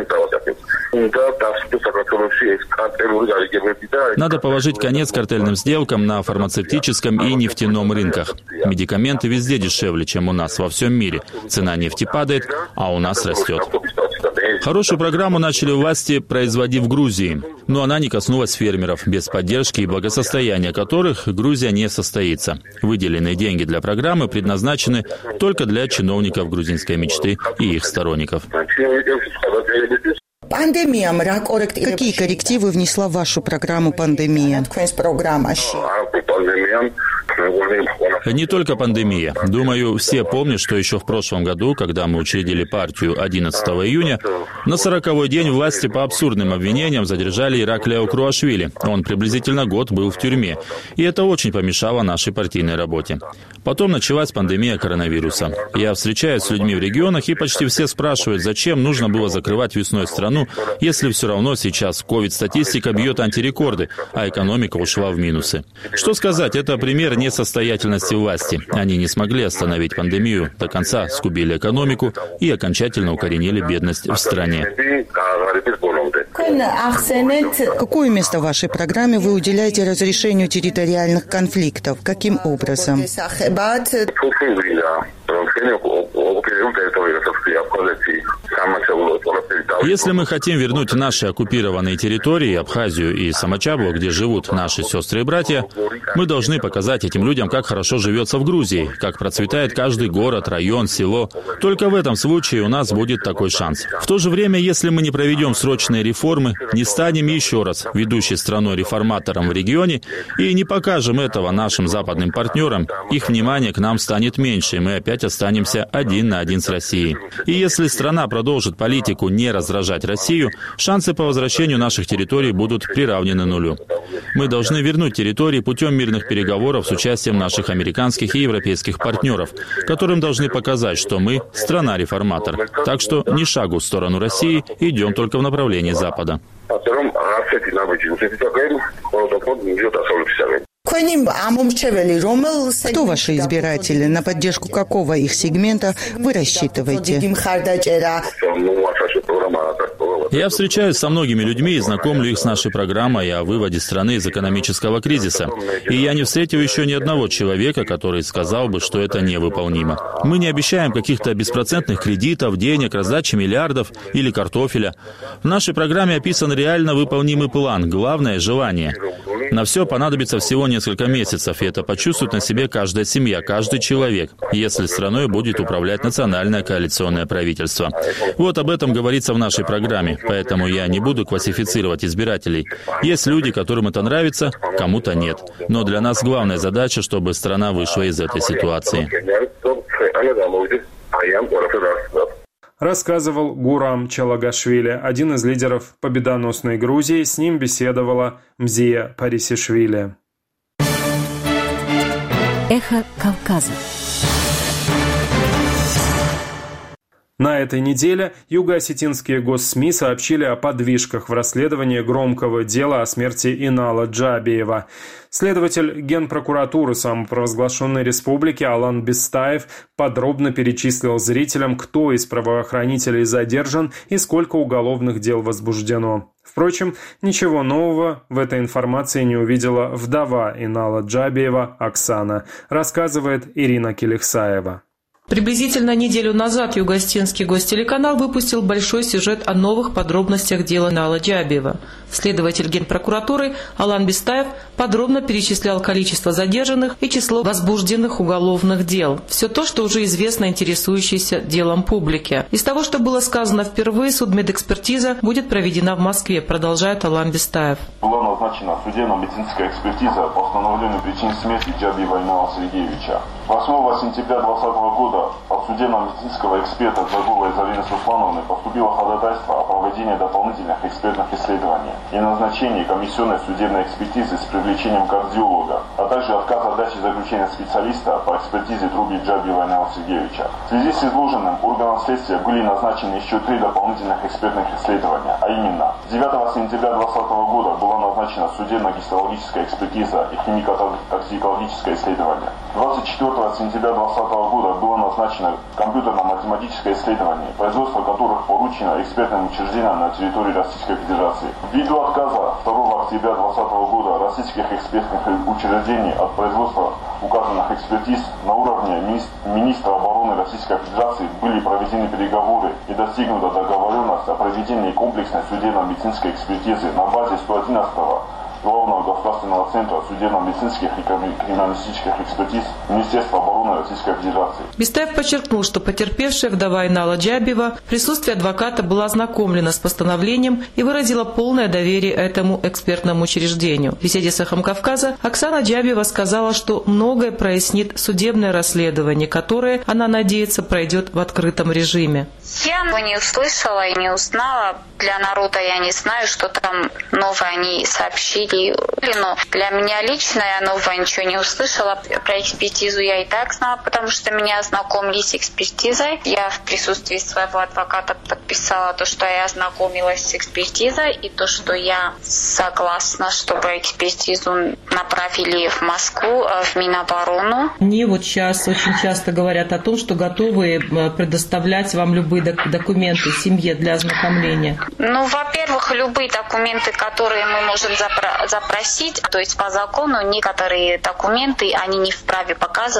Speaker 5: Надо положить конец картельным сделкам на фармацевтическом и нефтяном рынках. Медикаменты везде дешевле, чем у нас во всем мире. Цена нефти падает, а у нас растет. Хорошую программу начали власти производить в Грузии, но она не коснулась фермеров, без поддержки и благосостояния которых Грузия не состоится. Выделенные деньги для программы предназначены только для чиновников грузинской мечты и их сторонников.
Speaker 11: Какие коррективы внесла в вашу программу пандемия?
Speaker 5: Не только пандемия. Думаю, все помнят, что еще в прошлом году, когда мы учредили партию 11 июня, на 40-й день власти по абсурдным обвинениям задержали Ираклия Окруашвили. Он приблизительно год был в тюрьме. И это очень помешало нашей партийной работе. Потом началась пандемия коронавируса. Я встречаюсь с людьми в регионах, и почти все спрашивают, зачем нужно было закрывать весной страну, если все равно сейчас ковид-статистика бьет антирекорды, а экономика ушла в минусы. Что сказать, это пример несостоятельности власти. Они не смогли остановить пандемию, до конца скубили экономику и окончательно укоренили бедность в стране.
Speaker 11: Какое место в вашей программе вы уделяете разрешению территориальных конфликтов? Каким образом?
Speaker 5: Если мы хотим вернуть наши оккупированные территории, Абхазию и Самочаблу, где живут наши сестры и братья, мы должны показать этим людям, как хорошо живется в Грузии, как процветает каждый город, район, село. Только в этом случае у нас будет такой шанс. В то же время, если мы не проведем срочные реформы, не станем еще раз ведущей страной-реформатором в регионе и не покажем этого нашим западным партнерам, их внимание к нам станет меньше, и мы опять останемся один на один с Россией. И если страна продолжит политику не раздражать Россию, шансы по возвращению наших территорий будут приравнены нулю. Мы должны вернуть территории путем мирных переговоров с участием наших американских и европейских партнеров, которым должны показать, что мы страна-реформатор. Так что ни шагу в сторону России, идем только в направлении Запада.
Speaker 11: Кто ваши избиратели? На поддержку какого их сегмента вы рассчитываете?
Speaker 5: Я встречаюсь со многими людьми и знакомлю их с нашей программой о выводе страны из экономического кризиса. И я не встретил еще ни одного человека, который сказал бы, что это невыполнимо. Мы не обещаем каких-то беспроцентных кредитов, денег, раздачи миллиардов или картофеля. В нашей программе описан реально выполнимый план. Главное – желание. На все понадобится всего несколько месяцев, и это почувствует на себе каждая семья, каждый человек, если страной будет управлять национальное коалиционное правительство. Вот об этом говорится в нашей программе, поэтому я не буду классифицировать избирателей. Есть люди, которым это нравится, кому-то нет. Но для нас главная задача, чтобы страна вышла из этой ситуации.
Speaker 1: Рассказывал Гурам Чалагашвили, один из лидеров победоносной Грузии. С ним беседовала Мзия Парисишвили.
Speaker 8: Эхо Кавказа.
Speaker 1: На этой неделе юго-осетинские госсми сообщили о подвижках в расследовании громкого дела о смерти Инала Джабиева. Следователь Генпрокуратуры самопровозглашенной республики Алан Бестаев подробно перечислил зрителям, кто из правоохранителей задержан и сколько уголовных дел возбуждено. Впрочем, ничего нового в этой информации не увидела вдова Инала Джабиева Оксана, рассказывает Ирина Келихсаева.
Speaker 12: Приблизительно неделю назад Юго-Осетинский гостелеканал выпустил большой сюжет о новых подробностях дела Инала Джабиева. Следователь Генпрокуратуры Алан Бестаев подробно перечислял количество задержанных и число возбужденных уголовных дел. Все то, что уже известно интересующейся делом публике. Из того, что было сказано впервые, судмедэкспертиза будет проведена в Москве, продолжает Алан Бестаев.
Speaker 13: Была назначена судебно-медицинская экспертиза по установлению причин смерти Джабиева Инала Сергеевича. 8 сентября 2020 года от судебно-медицинского эксперта Загуловой Зарины Суслановны поступило ходатайство о проведении дополнительных экспертных исследований и назначении комиссионной судебной экспертизы с привлечением кардиолога, а также отказ от дачи заключения специалиста по экспертизе трубы Джабиева Инала Сергеевича. В связи с изложенным органам следствия были назначены еще 3 дополнительных экспертных исследования, а именно 9 сентября 2020 года была назначена судебно-гистологическая экспертиза и химико-токсикологическое исследование. 24 сентября 2020 года было назначено компьютерно-математическое исследование, производство которых поручено экспертным учреждениям на территории Российской Федерации. Ввиду отказа 2 октября 2020 года российских экспертных учреждений от производства указанных экспертиз на уровне министра обороны Российской Федерации были проведены переговоры и достигнута договоренность о проведении комплексной судебно-медицинской экспертизы на базе 111-го Главного государственного центра судебно-медицинских и криминалистических экспертиз Министерства обороны Российской Федерации.
Speaker 12: Бестаев подчеркнул, что потерпевшая вдова Инала Джабиева в присутствии адвоката была ознакомлена с постановлением и выразила полное доверие этому экспертному учреждению. В беседе с «Эхом Кавказа» Оксана Джабиева сказала, что многое прояснит судебное расследование, которое, она надеется, пройдет в открытом режиме.
Speaker 14: Я не услышала и не узнала. Для народа я не знаю, что там новое они сообщили. Но для меня лично я нового ничего не услышала. Про экспертизу я и так знала, потому что меня ознакомили с экспертизой. Я в присутствии своего адвоката подписала то, что я ознакомилась с экспертизой, и то, что я согласна, чтобы экспертизу направили в Москву, в Миноборону.
Speaker 12: Мне вот сейчас очень часто говорят о том, что готовы предоставлять вам любые документы семье для ознакомления.
Speaker 14: Ну, во-первых, любые документы, которые мы можем запросить, то есть по закону некоторые документы, они не вправе показывать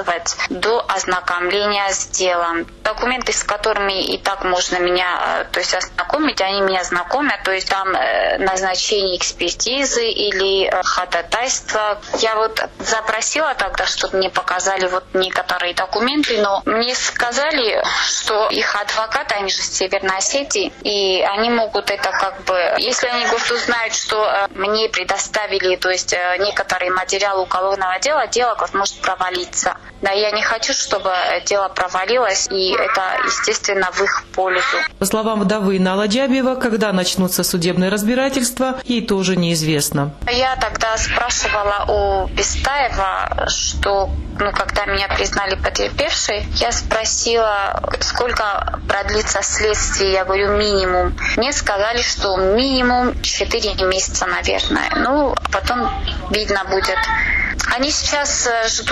Speaker 14: до ознакомления с делом. Документы, с которыми и так можно меня, то есть ознакомить, они меня знакомят, то есть там назначение экспертизы или ходатайство. Я вот запросила тогда, чтобы мне показали вот некоторые документы, но мне сказали, что их адвокаты, они же с Северной Осетии, и они могут это как бы, если они узнают, что мне предоставили, то есть некоторые материалы уголовного дела, дело может провалиться. Да, я не хочу, чтобы дело провалилось, и это, естественно, в их пользу.
Speaker 12: По словам вдовы Инала Джабиева, когда начнутся судебные разбирательства, ей тоже неизвестно.
Speaker 14: Я тогда спрашивала у Бестаева, что, когда меня признали потерпевшей, я спросила, сколько продлится следствие, я говорю, минимум. Мне сказали, что минимум 4 месяца, наверное. Потом видно будет. Они сейчас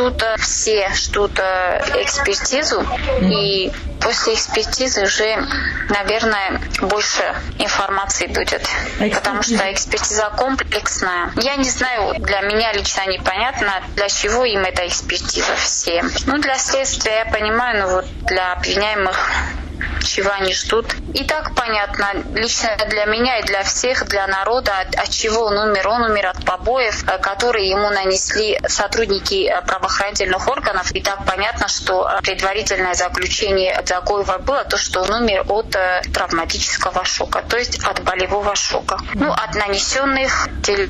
Speaker 14: все ждут экспертизу, и после экспертизы уже, наверное, больше информации будет, потому что экспертиза комплексная. Я не знаю, для меня лично непонятно, для чего им эта экспертиза всем. Для следствия, я понимаю, для обвиняемых чего они ждут. И так понятно, лично для меня и для всех, для народа, от чего он умер. Он умер от побоев, которые ему нанесли сотрудники правоохранительных органов. И так понятно, что предварительное заключение Дзагоева было то, что он умер от травматического шока, то есть от болевого шока. От нанесенных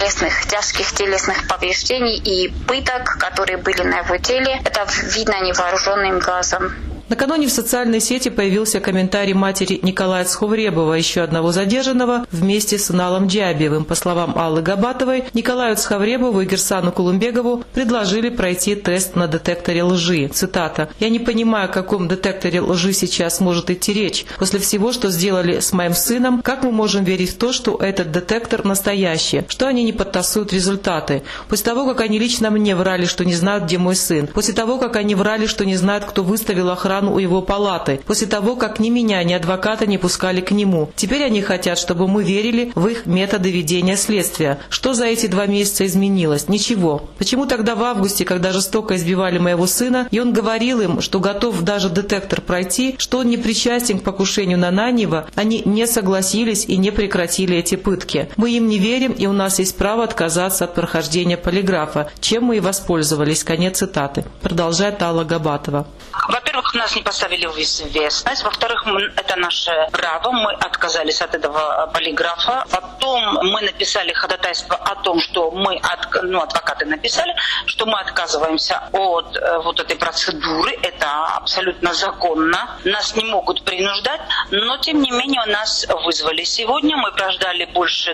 Speaker 14: тяжких телесных повреждений и пыток, которые были на его теле. Это видно невооруженным глазом.
Speaker 12: Накануне в социальной сети появился комментарий матери Николая Цховребова, еще одного задержанного, вместе с Иналом Джабиевым. По словам Аллы Габатовой, Николаю Цховребову и Герсану Кулумбегову предложили пройти тест на детекторе лжи. Цитата. «Я не понимаю, о каком детекторе лжи сейчас может идти речь. После всего, что сделали с моим сыном, как мы можем верить в то, что этот детектор настоящий, что они не подтасуют результаты? После того, как они лично мне врали, что не знают, где мой сын. После того, как они врали, что не знают, кто выставил охрану у его палаты, после того, как ни меня, ни адвоката не пускали к нему. Теперь они хотят, чтобы мы верили в их методы ведения следствия. Что за эти 2 месяца изменилось? Ничего. Почему тогда в августе, когда жестоко избивали моего сына, и он говорил им, что готов даже детектор пройти, что он не причастен к покушению на Наньева, они не согласились и не прекратили эти пытки. Мы им не верим, и у нас есть право отказаться от прохождения полиграфа, чем мы и воспользовались». Конец цитаты. Продолжает Алла Габатова.
Speaker 15: Во-первых, нас не поставили в известность. Во-вторых, это наше право. Мы отказались от этого полиграфа. Потом мы написали ходатайство о том, что мы, адвокаты написали, что мы отказываемся от вот этой процедуры. Это абсолютно законно. Нас не могут принуждать. Но, тем не менее, нас вызвали сегодня. Мы прождали больше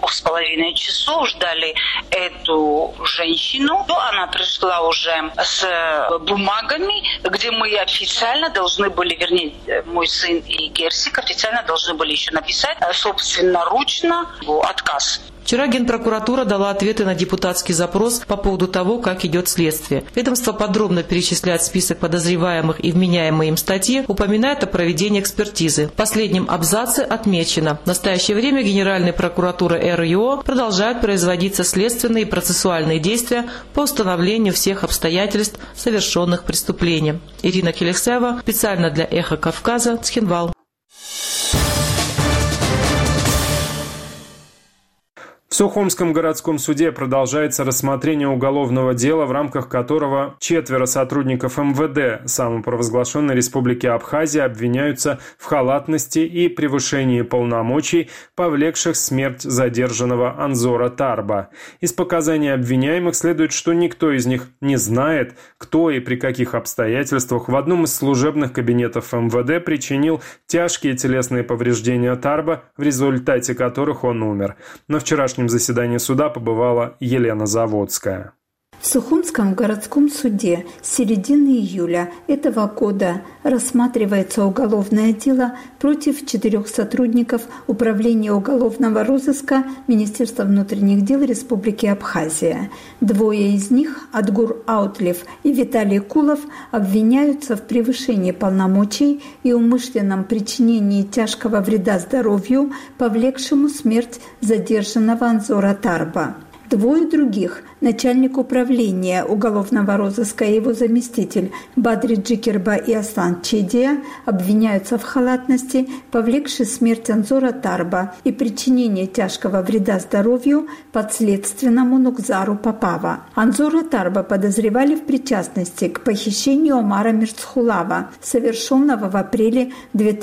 Speaker 15: 2,5 часов. Ждали эту женщину. Она пришла уже с бумагами, где мы официально должны были, вернее, мой сын и Герсик официально должны были еще написать собственноручно отказ.
Speaker 12: Вчера Генпрокуратура дала ответы на депутатский запрос по поводу того, как идет следствие. Ведомство подробно перечисляет список подозреваемых и вменяемые им статьи, упоминает о проведении экспертизы. В последнем абзаце отмечено: в настоящее время Генеральная прокуратура РЮО продолжает производиться следственные и процессуальные действия по установлению всех обстоятельств совершенных преступлений. Ирина Келексаева, специально для «Эхо Кавказа», Цхинвал.
Speaker 1: В Сухумском городском суде продолжается рассмотрение уголовного дела, в рамках которого 4 сотрудников МВД самопровозглашенной Республики Абхазия обвиняются в халатности и превышении полномочий, повлекших смерть задержанного Анзора Тарба. Из показаний обвиняемых следует, что никто из них не знает, кто и при каких обстоятельствах в одном из служебных кабинетов МВД причинил тяжкие телесные повреждения Тарба, в результате которых он умер. На вчерашнем заседании суда побывала Елена Заводская.
Speaker 16: В Сухумском городском суде с середины июля этого года рассматривается уголовное дело против 4 сотрудников Управления уголовного розыска Министерства внутренних дел Республики Абхазия. 2 из них, Адгур Аутлев и Виталий Кулов, обвиняются в превышении полномочий и умышленном причинении тяжкого вреда здоровью, повлекшему смерть задержанного Анзора Тарба. Двое других, начальник управления уголовного розыска и его заместитель Бадри Джикерба и Аслан Чедия, обвиняются в халатности, повлекшей смерть Анзора Тарба и причинение тяжкого вреда здоровью подследственному Нукзару Папава. Анзора Тарба подозревали в причастности к похищению Омара Мирцхулава, совершенного в апреле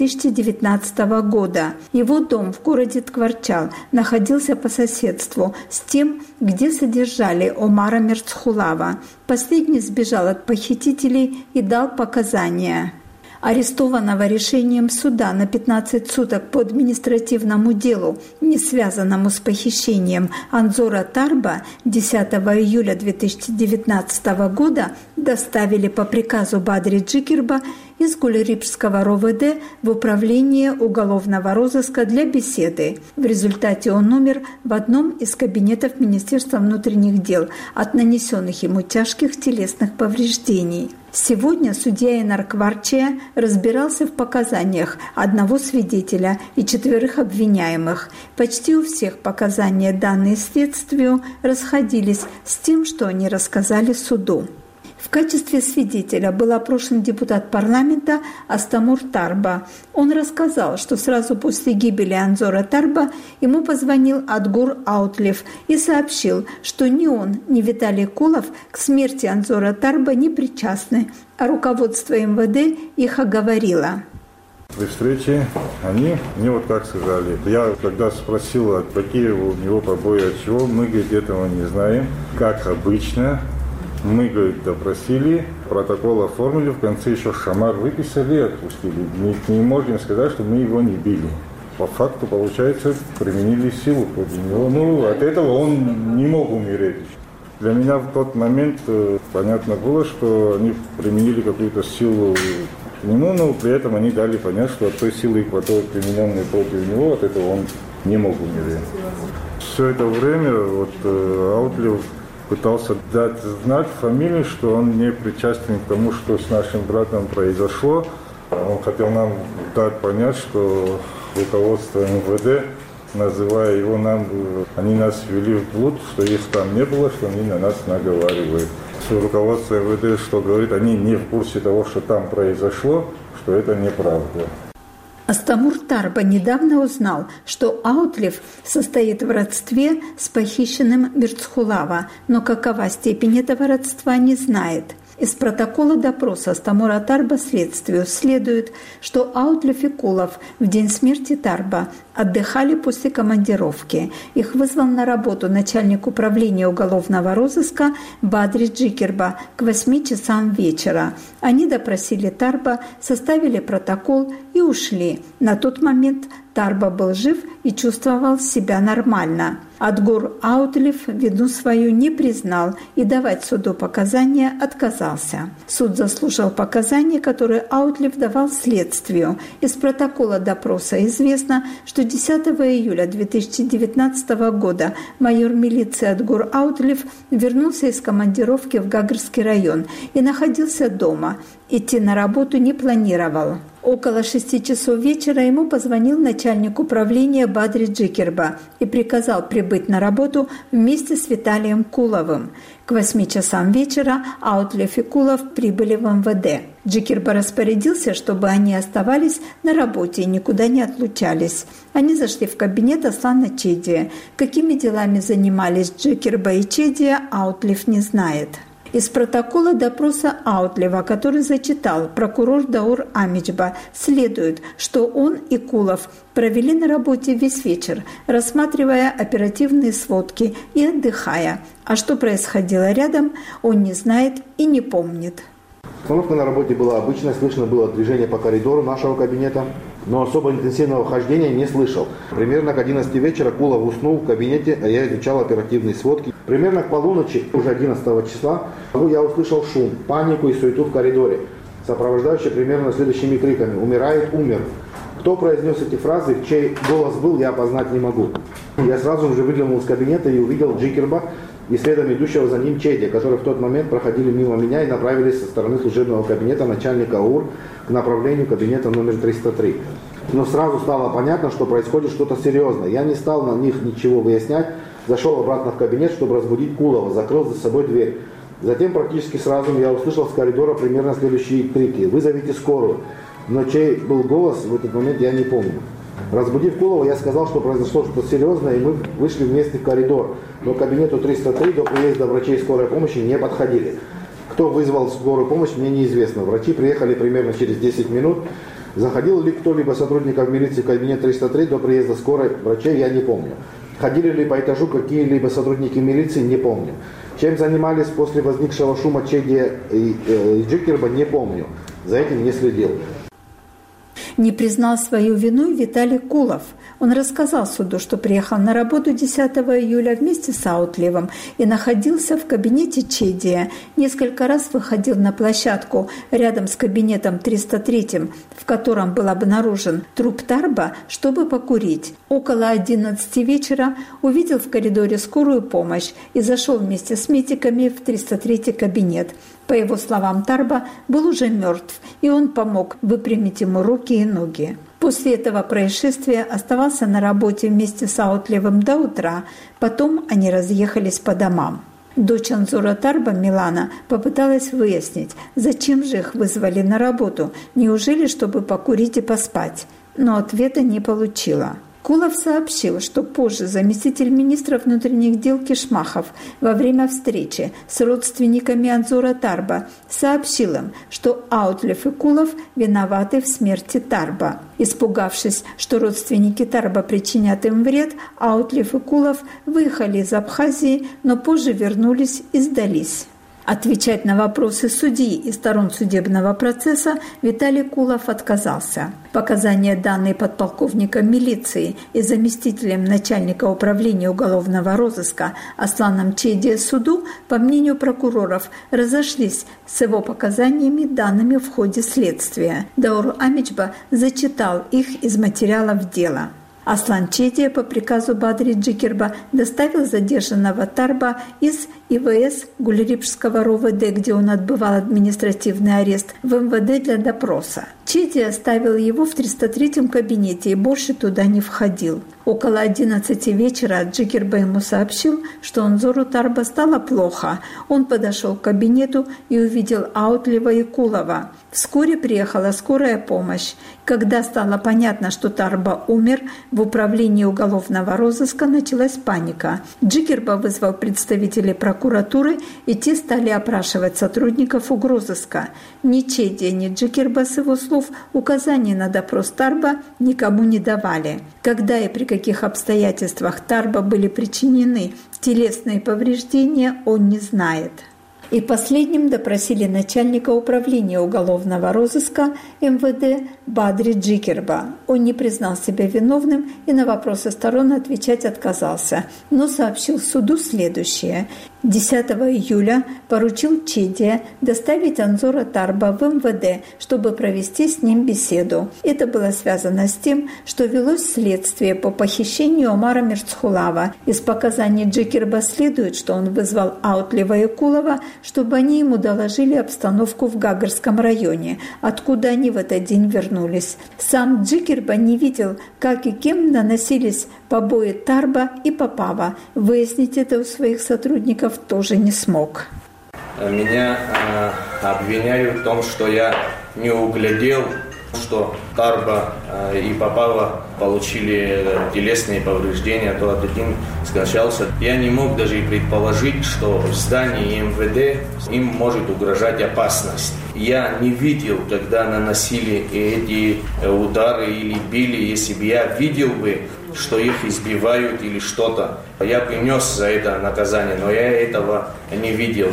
Speaker 16: 2019 года. Его дом в городе Ткварчал находился по соседству с тем, где содержали Омара Мирцхулава. Последний сбежал от похитителей и дал показания. Арестованного решением суда на 15 суток по административному делу, не связанному с похищением Анзора Тарба, 10 июля 2019 года доставили по приказу Бадри Джикерба из Гуль-Рипского РОВД в управление уголовного розыска для беседы. В результате он умер в одном из кабинетов Министерства внутренних дел от нанесенных ему тяжких телесных повреждений. Сегодня судья Энар Кварчия разбирался в показаниях одного свидетеля и 4 обвиняемых. Почти у всех показания, данные следствию, расходились с тем, что они рассказали суду. В качестве свидетеля был опрошен депутат парламента Астамур Тарба. Он рассказал, что сразу после гибели Анзора Тарба ему позвонил Адгур Аутлев и сообщил, что ни он, ни Виталий Кулов к смерти Анзора Тарба не причастны, а руководство МВД их оговорило.
Speaker 17: При встрече они мне вот так сказали. Я когда спросил, какие у него побои, от чего, мы, говорит, этого не знаем. Как обычно, мы, говорит, допросили, протокол оформили, в конце еще шамар выписали и отпустили. Не можем сказать, что мы его не били. По факту, получается, применили силу против него. От этого он не мог умереть. Для меня в тот момент понятно было, что они применили какую-то силу к нему, но при этом они дали понять, что от той силы, которая примененная против него, от этого он не мог умереть. Все это время Аутлев пытался дать знать фамилии, что он не причастен к тому, что с нашим братом произошло. Он хотел нам дать понять, что руководство МВД, называя его они нас ввели в блуд, что их там не было, что они на нас наговаривают. Руководство МВД, что говорит, они не в курсе того, что там произошло, что это неправда.
Speaker 16: Астамур Тарба недавно узнал, что Аутлев состоит в родстве с похищенным Мирцхулава, но какова степень этого родства, не знает. Из протокола допроса Астамура Тарба следствию следует, что Аутлев и Кулов в день смерти Тарба отдыхали после командировки. Их вызвал на работу начальник управления уголовного розыска Бадри Джикерба к 8 часам вечера. Они допросили Тарба, составили протокол и ушли. На тот момент Тарба был жив и чувствовал себя нормально. Адгур Аутлев вину свою не признал и давать суду показания отказался. Суд заслушал показания, которые Аутлев давал следствию. Из протокола допроса известно, что 10 июля 2019 года майор милиции Адгур Аутлев вернулся из командировки в Гагарский район и находился дома. Идти на работу не планировал. Около 6 часов вечера ему позвонил начальник управления Бадри Джикерба и приказал прибыть на работу вместе с Виталием Куловым. К 8 часам вечера Аутлев и Кулов прибыли в МВД. Джикерба распорядился, чтобы они оставались на работе и никуда не отлучались. Они зашли в кабинет Аслана Чедия. Какими делами занимались Джикерба и Чедия, Аутлев не знает. Из протокола допроса Аутлева, который зачитал прокурор Даур Амичба, следует, что он и Кулов провели на работе весь вечер, рассматривая оперативные сводки и отдыхая. А что происходило рядом, он не знает и не помнит.
Speaker 18: Обстановка на работе была обычная, слышно было движение по коридору нашего кабинета, но особо интенсивного хождения не слышал. Примерно к 11 вечера Кулов уснул в кабинете, а я изучал оперативные сводки. Примерно к полуночи, уже 11 числа, я услышал шум, панику и суету в коридоре, сопровождающий примерно следующими криками «Умирает, умер». Кто произнес эти фразы, чей голос был, я опознать не могу. Я сразу же выглянул из кабинета и увидел Джикерба и следом идущего за ним Чедия, которые в тот момент проходили мимо меня и направились со стороны служебного кабинета начальника АУР к направлению кабинета номер 303. Но сразу стало понятно, что происходит что-то серьезное. Я не стал на них ничего выяснять, Зашел обратно в кабинет, чтобы разбудить Кулова, закрыл за собой дверь. Затем практически сразу я услышал с коридора примерно следующие крики: «Вызовите скорую!» Но чей был голос в этот момент, я не помню. Разбудив Кулова, я сказал, что произошло что-то серьезное, и мы вышли вместе в коридор. Но к кабинету 303 до приезда врачей скорой помощи не подходили. Кто вызвал скорую помощь, мне неизвестно. Врачи приехали примерно через 10 минут. Заходил ли кто-либо сотрудников милиции в кабинет 303 до приезда скорой врачей, я не помню. Ходили ли по этажу какие-либо сотрудники милиции, не помню. Чем занимались после возникшего шума Чедия и Джикерба, не помню. За этим не следил.
Speaker 16: Не признал свою вину Виталий Кулов. Он рассказал суду, что приехал на работу 10 июля вместе с Аутливом и находился в кабинете Чедия. Несколько раз выходил на площадку рядом с кабинетом 303, в котором был обнаружен труп Тарба, чтобы покурить. Около 11 вечера увидел в коридоре скорую помощь и зашел вместе с медиками в 303 кабинет. По его словам, Тарба был уже мертв, и он помог выпрямить ему руки и ноги. После этого происшествия оставался на работе вместе с Аутливым до утра, потом они разъехались по домам. Дочь Анзора Тарба, Милана, попыталась выяснить, зачем же их вызвали на работу, неужели чтобы покурить и поспать, но ответа не получила. Кулов сообщил, что позже заместитель министра внутренних дел Кишмахов во время встречи с родственниками Анзора Тарба сообщил им, что Аутлев и Кулов виноваты в смерти Тарба. Испугавшись, что родственники Тарба причинят им вред, Аутлев и Кулов выехали из Абхазии, но позже вернулись и сдались. Отвечать на вопросы судьи и сторон судебного процесса Виталий Кулов отказался. Показания, данные подполковником милиции и заместителем начальника управления уголовного розыска Асланом Чедия суду, по мнению прокуроров, разошлись с его показаниями, данными в ходе следствия. Дауру Амичба зачитал их из материалов дела. Аслан Чедия по приказу Бадри Джикерба доставил задержанного Тарба из ИВС Гульрипшского РОВД, где он отбывал административный арест, в МВД для допроса. Чедия оставил его в 303-м кабинете и больше туда не входил. Около 11 вечера Джикерба ему сообщил, что Анзору Тарба стало плохо. Он подошел к кабинету и увидел Аутлева и Кулова. Вскоре приехала скорая помощь. Когда стало понятно, что Тарба умер, в управлении уголовного розыска началась паника. Джикерба вызвал представителей прокуратуры, и те стали опрашивать сотрудников угрозыска. Ни Чедия, ни Джикерба, с его слов, указаний на допрос Тарба никому не давали. Когда и при каких обстоятельствах Тарба были причинены телесные повреждения, он не знает. И последним допросили начальника управления уголовного розыска МВД Бадри Джикерба. Он не признал себя виновным и на вопросы сторон отвечать отказался, но сообщил суду следующее. 10 июля поручил Чедия доставить Анзора Тарба в МВД, чтобы провести с ним беседу. Это было связано с тем, что велось следствие по похищению Омара Мерцхулава. Из показаний Джикерба следует, что он вызвал Аутлева и Кулова, чтобы они ему доложили обстановку в Гагарском районе, откуда они в этот день вернулись. Сам Джикерба не видел, как и кем наносились побои Тарба и Попава. Выяснить это у своих сотрудников тоже не смог.
Speaker 19: Меня обвиняют в том, что я не углядел, что Тарба и Попава получили телесные повреждения, то один скончался. Я не мог даже и предположить, что в здании МВД им может угрожать опасность. Я не видел, когда наносили эти удары или били. Если бы я видел бы, что их избивают или что-то, я бы нес за это наказание, но я этого не видел.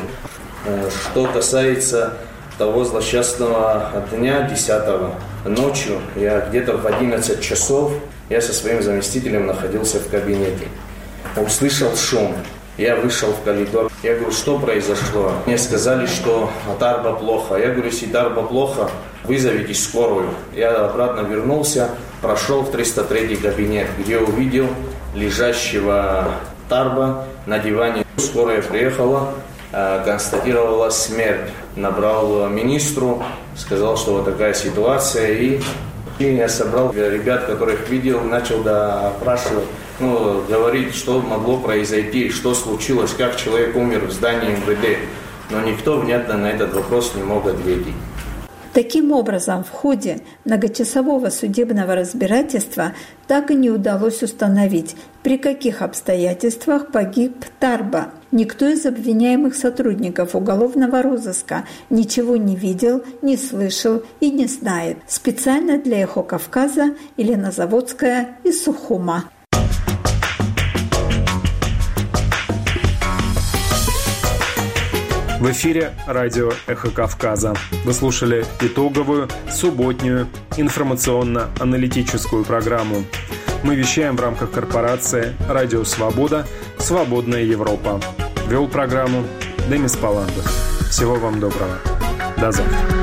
Speaker 19: Что касается того злосчастного дня, 10-го, ночью, я где-то в 11 часов, я со своим заместителем находился в кабинете. Услышал шум. Я вышел в коридор. Я говорю, что произошло? Мне сказали, что Тарба плохо. Я говорю, если Тарба плохо, вызовите скорую. Я обратно вернулся, прошел в 303-й кабинет, где увидел лежащего Тарба на диване. Скорая приехала, констатировала смерть. Набрал министру, сказал, что вот такая ситуация. И я собрал ребят, которых видел, начал опрашивать. говорить, что могло произойти, что случилось, как человек умер в здании МВД. Но никто внятно на этот вопрос не мог ответить.
Speaker 16: Таким образом, в ходе многочасового судебного разбирательства так и не удалось установить, при каких обстоятельствах погиб Тарба. Никто из обвиняемых сотрудников уголовного розыска ничего не видел, не слышал и не знает. Специально для «Эхо Кавказа» Елена Заводская из Сухума.
Speaker 1: В эфире радио «Эхо Кавказа». Вы слушали итоговую, субботнюю, информационно-аналитическую программу. Мы вещаем в рамках корпорации «Радио Свобода. Свободная Европа». Вел программу Демис Паландов. Всего вам доброго. До завтра.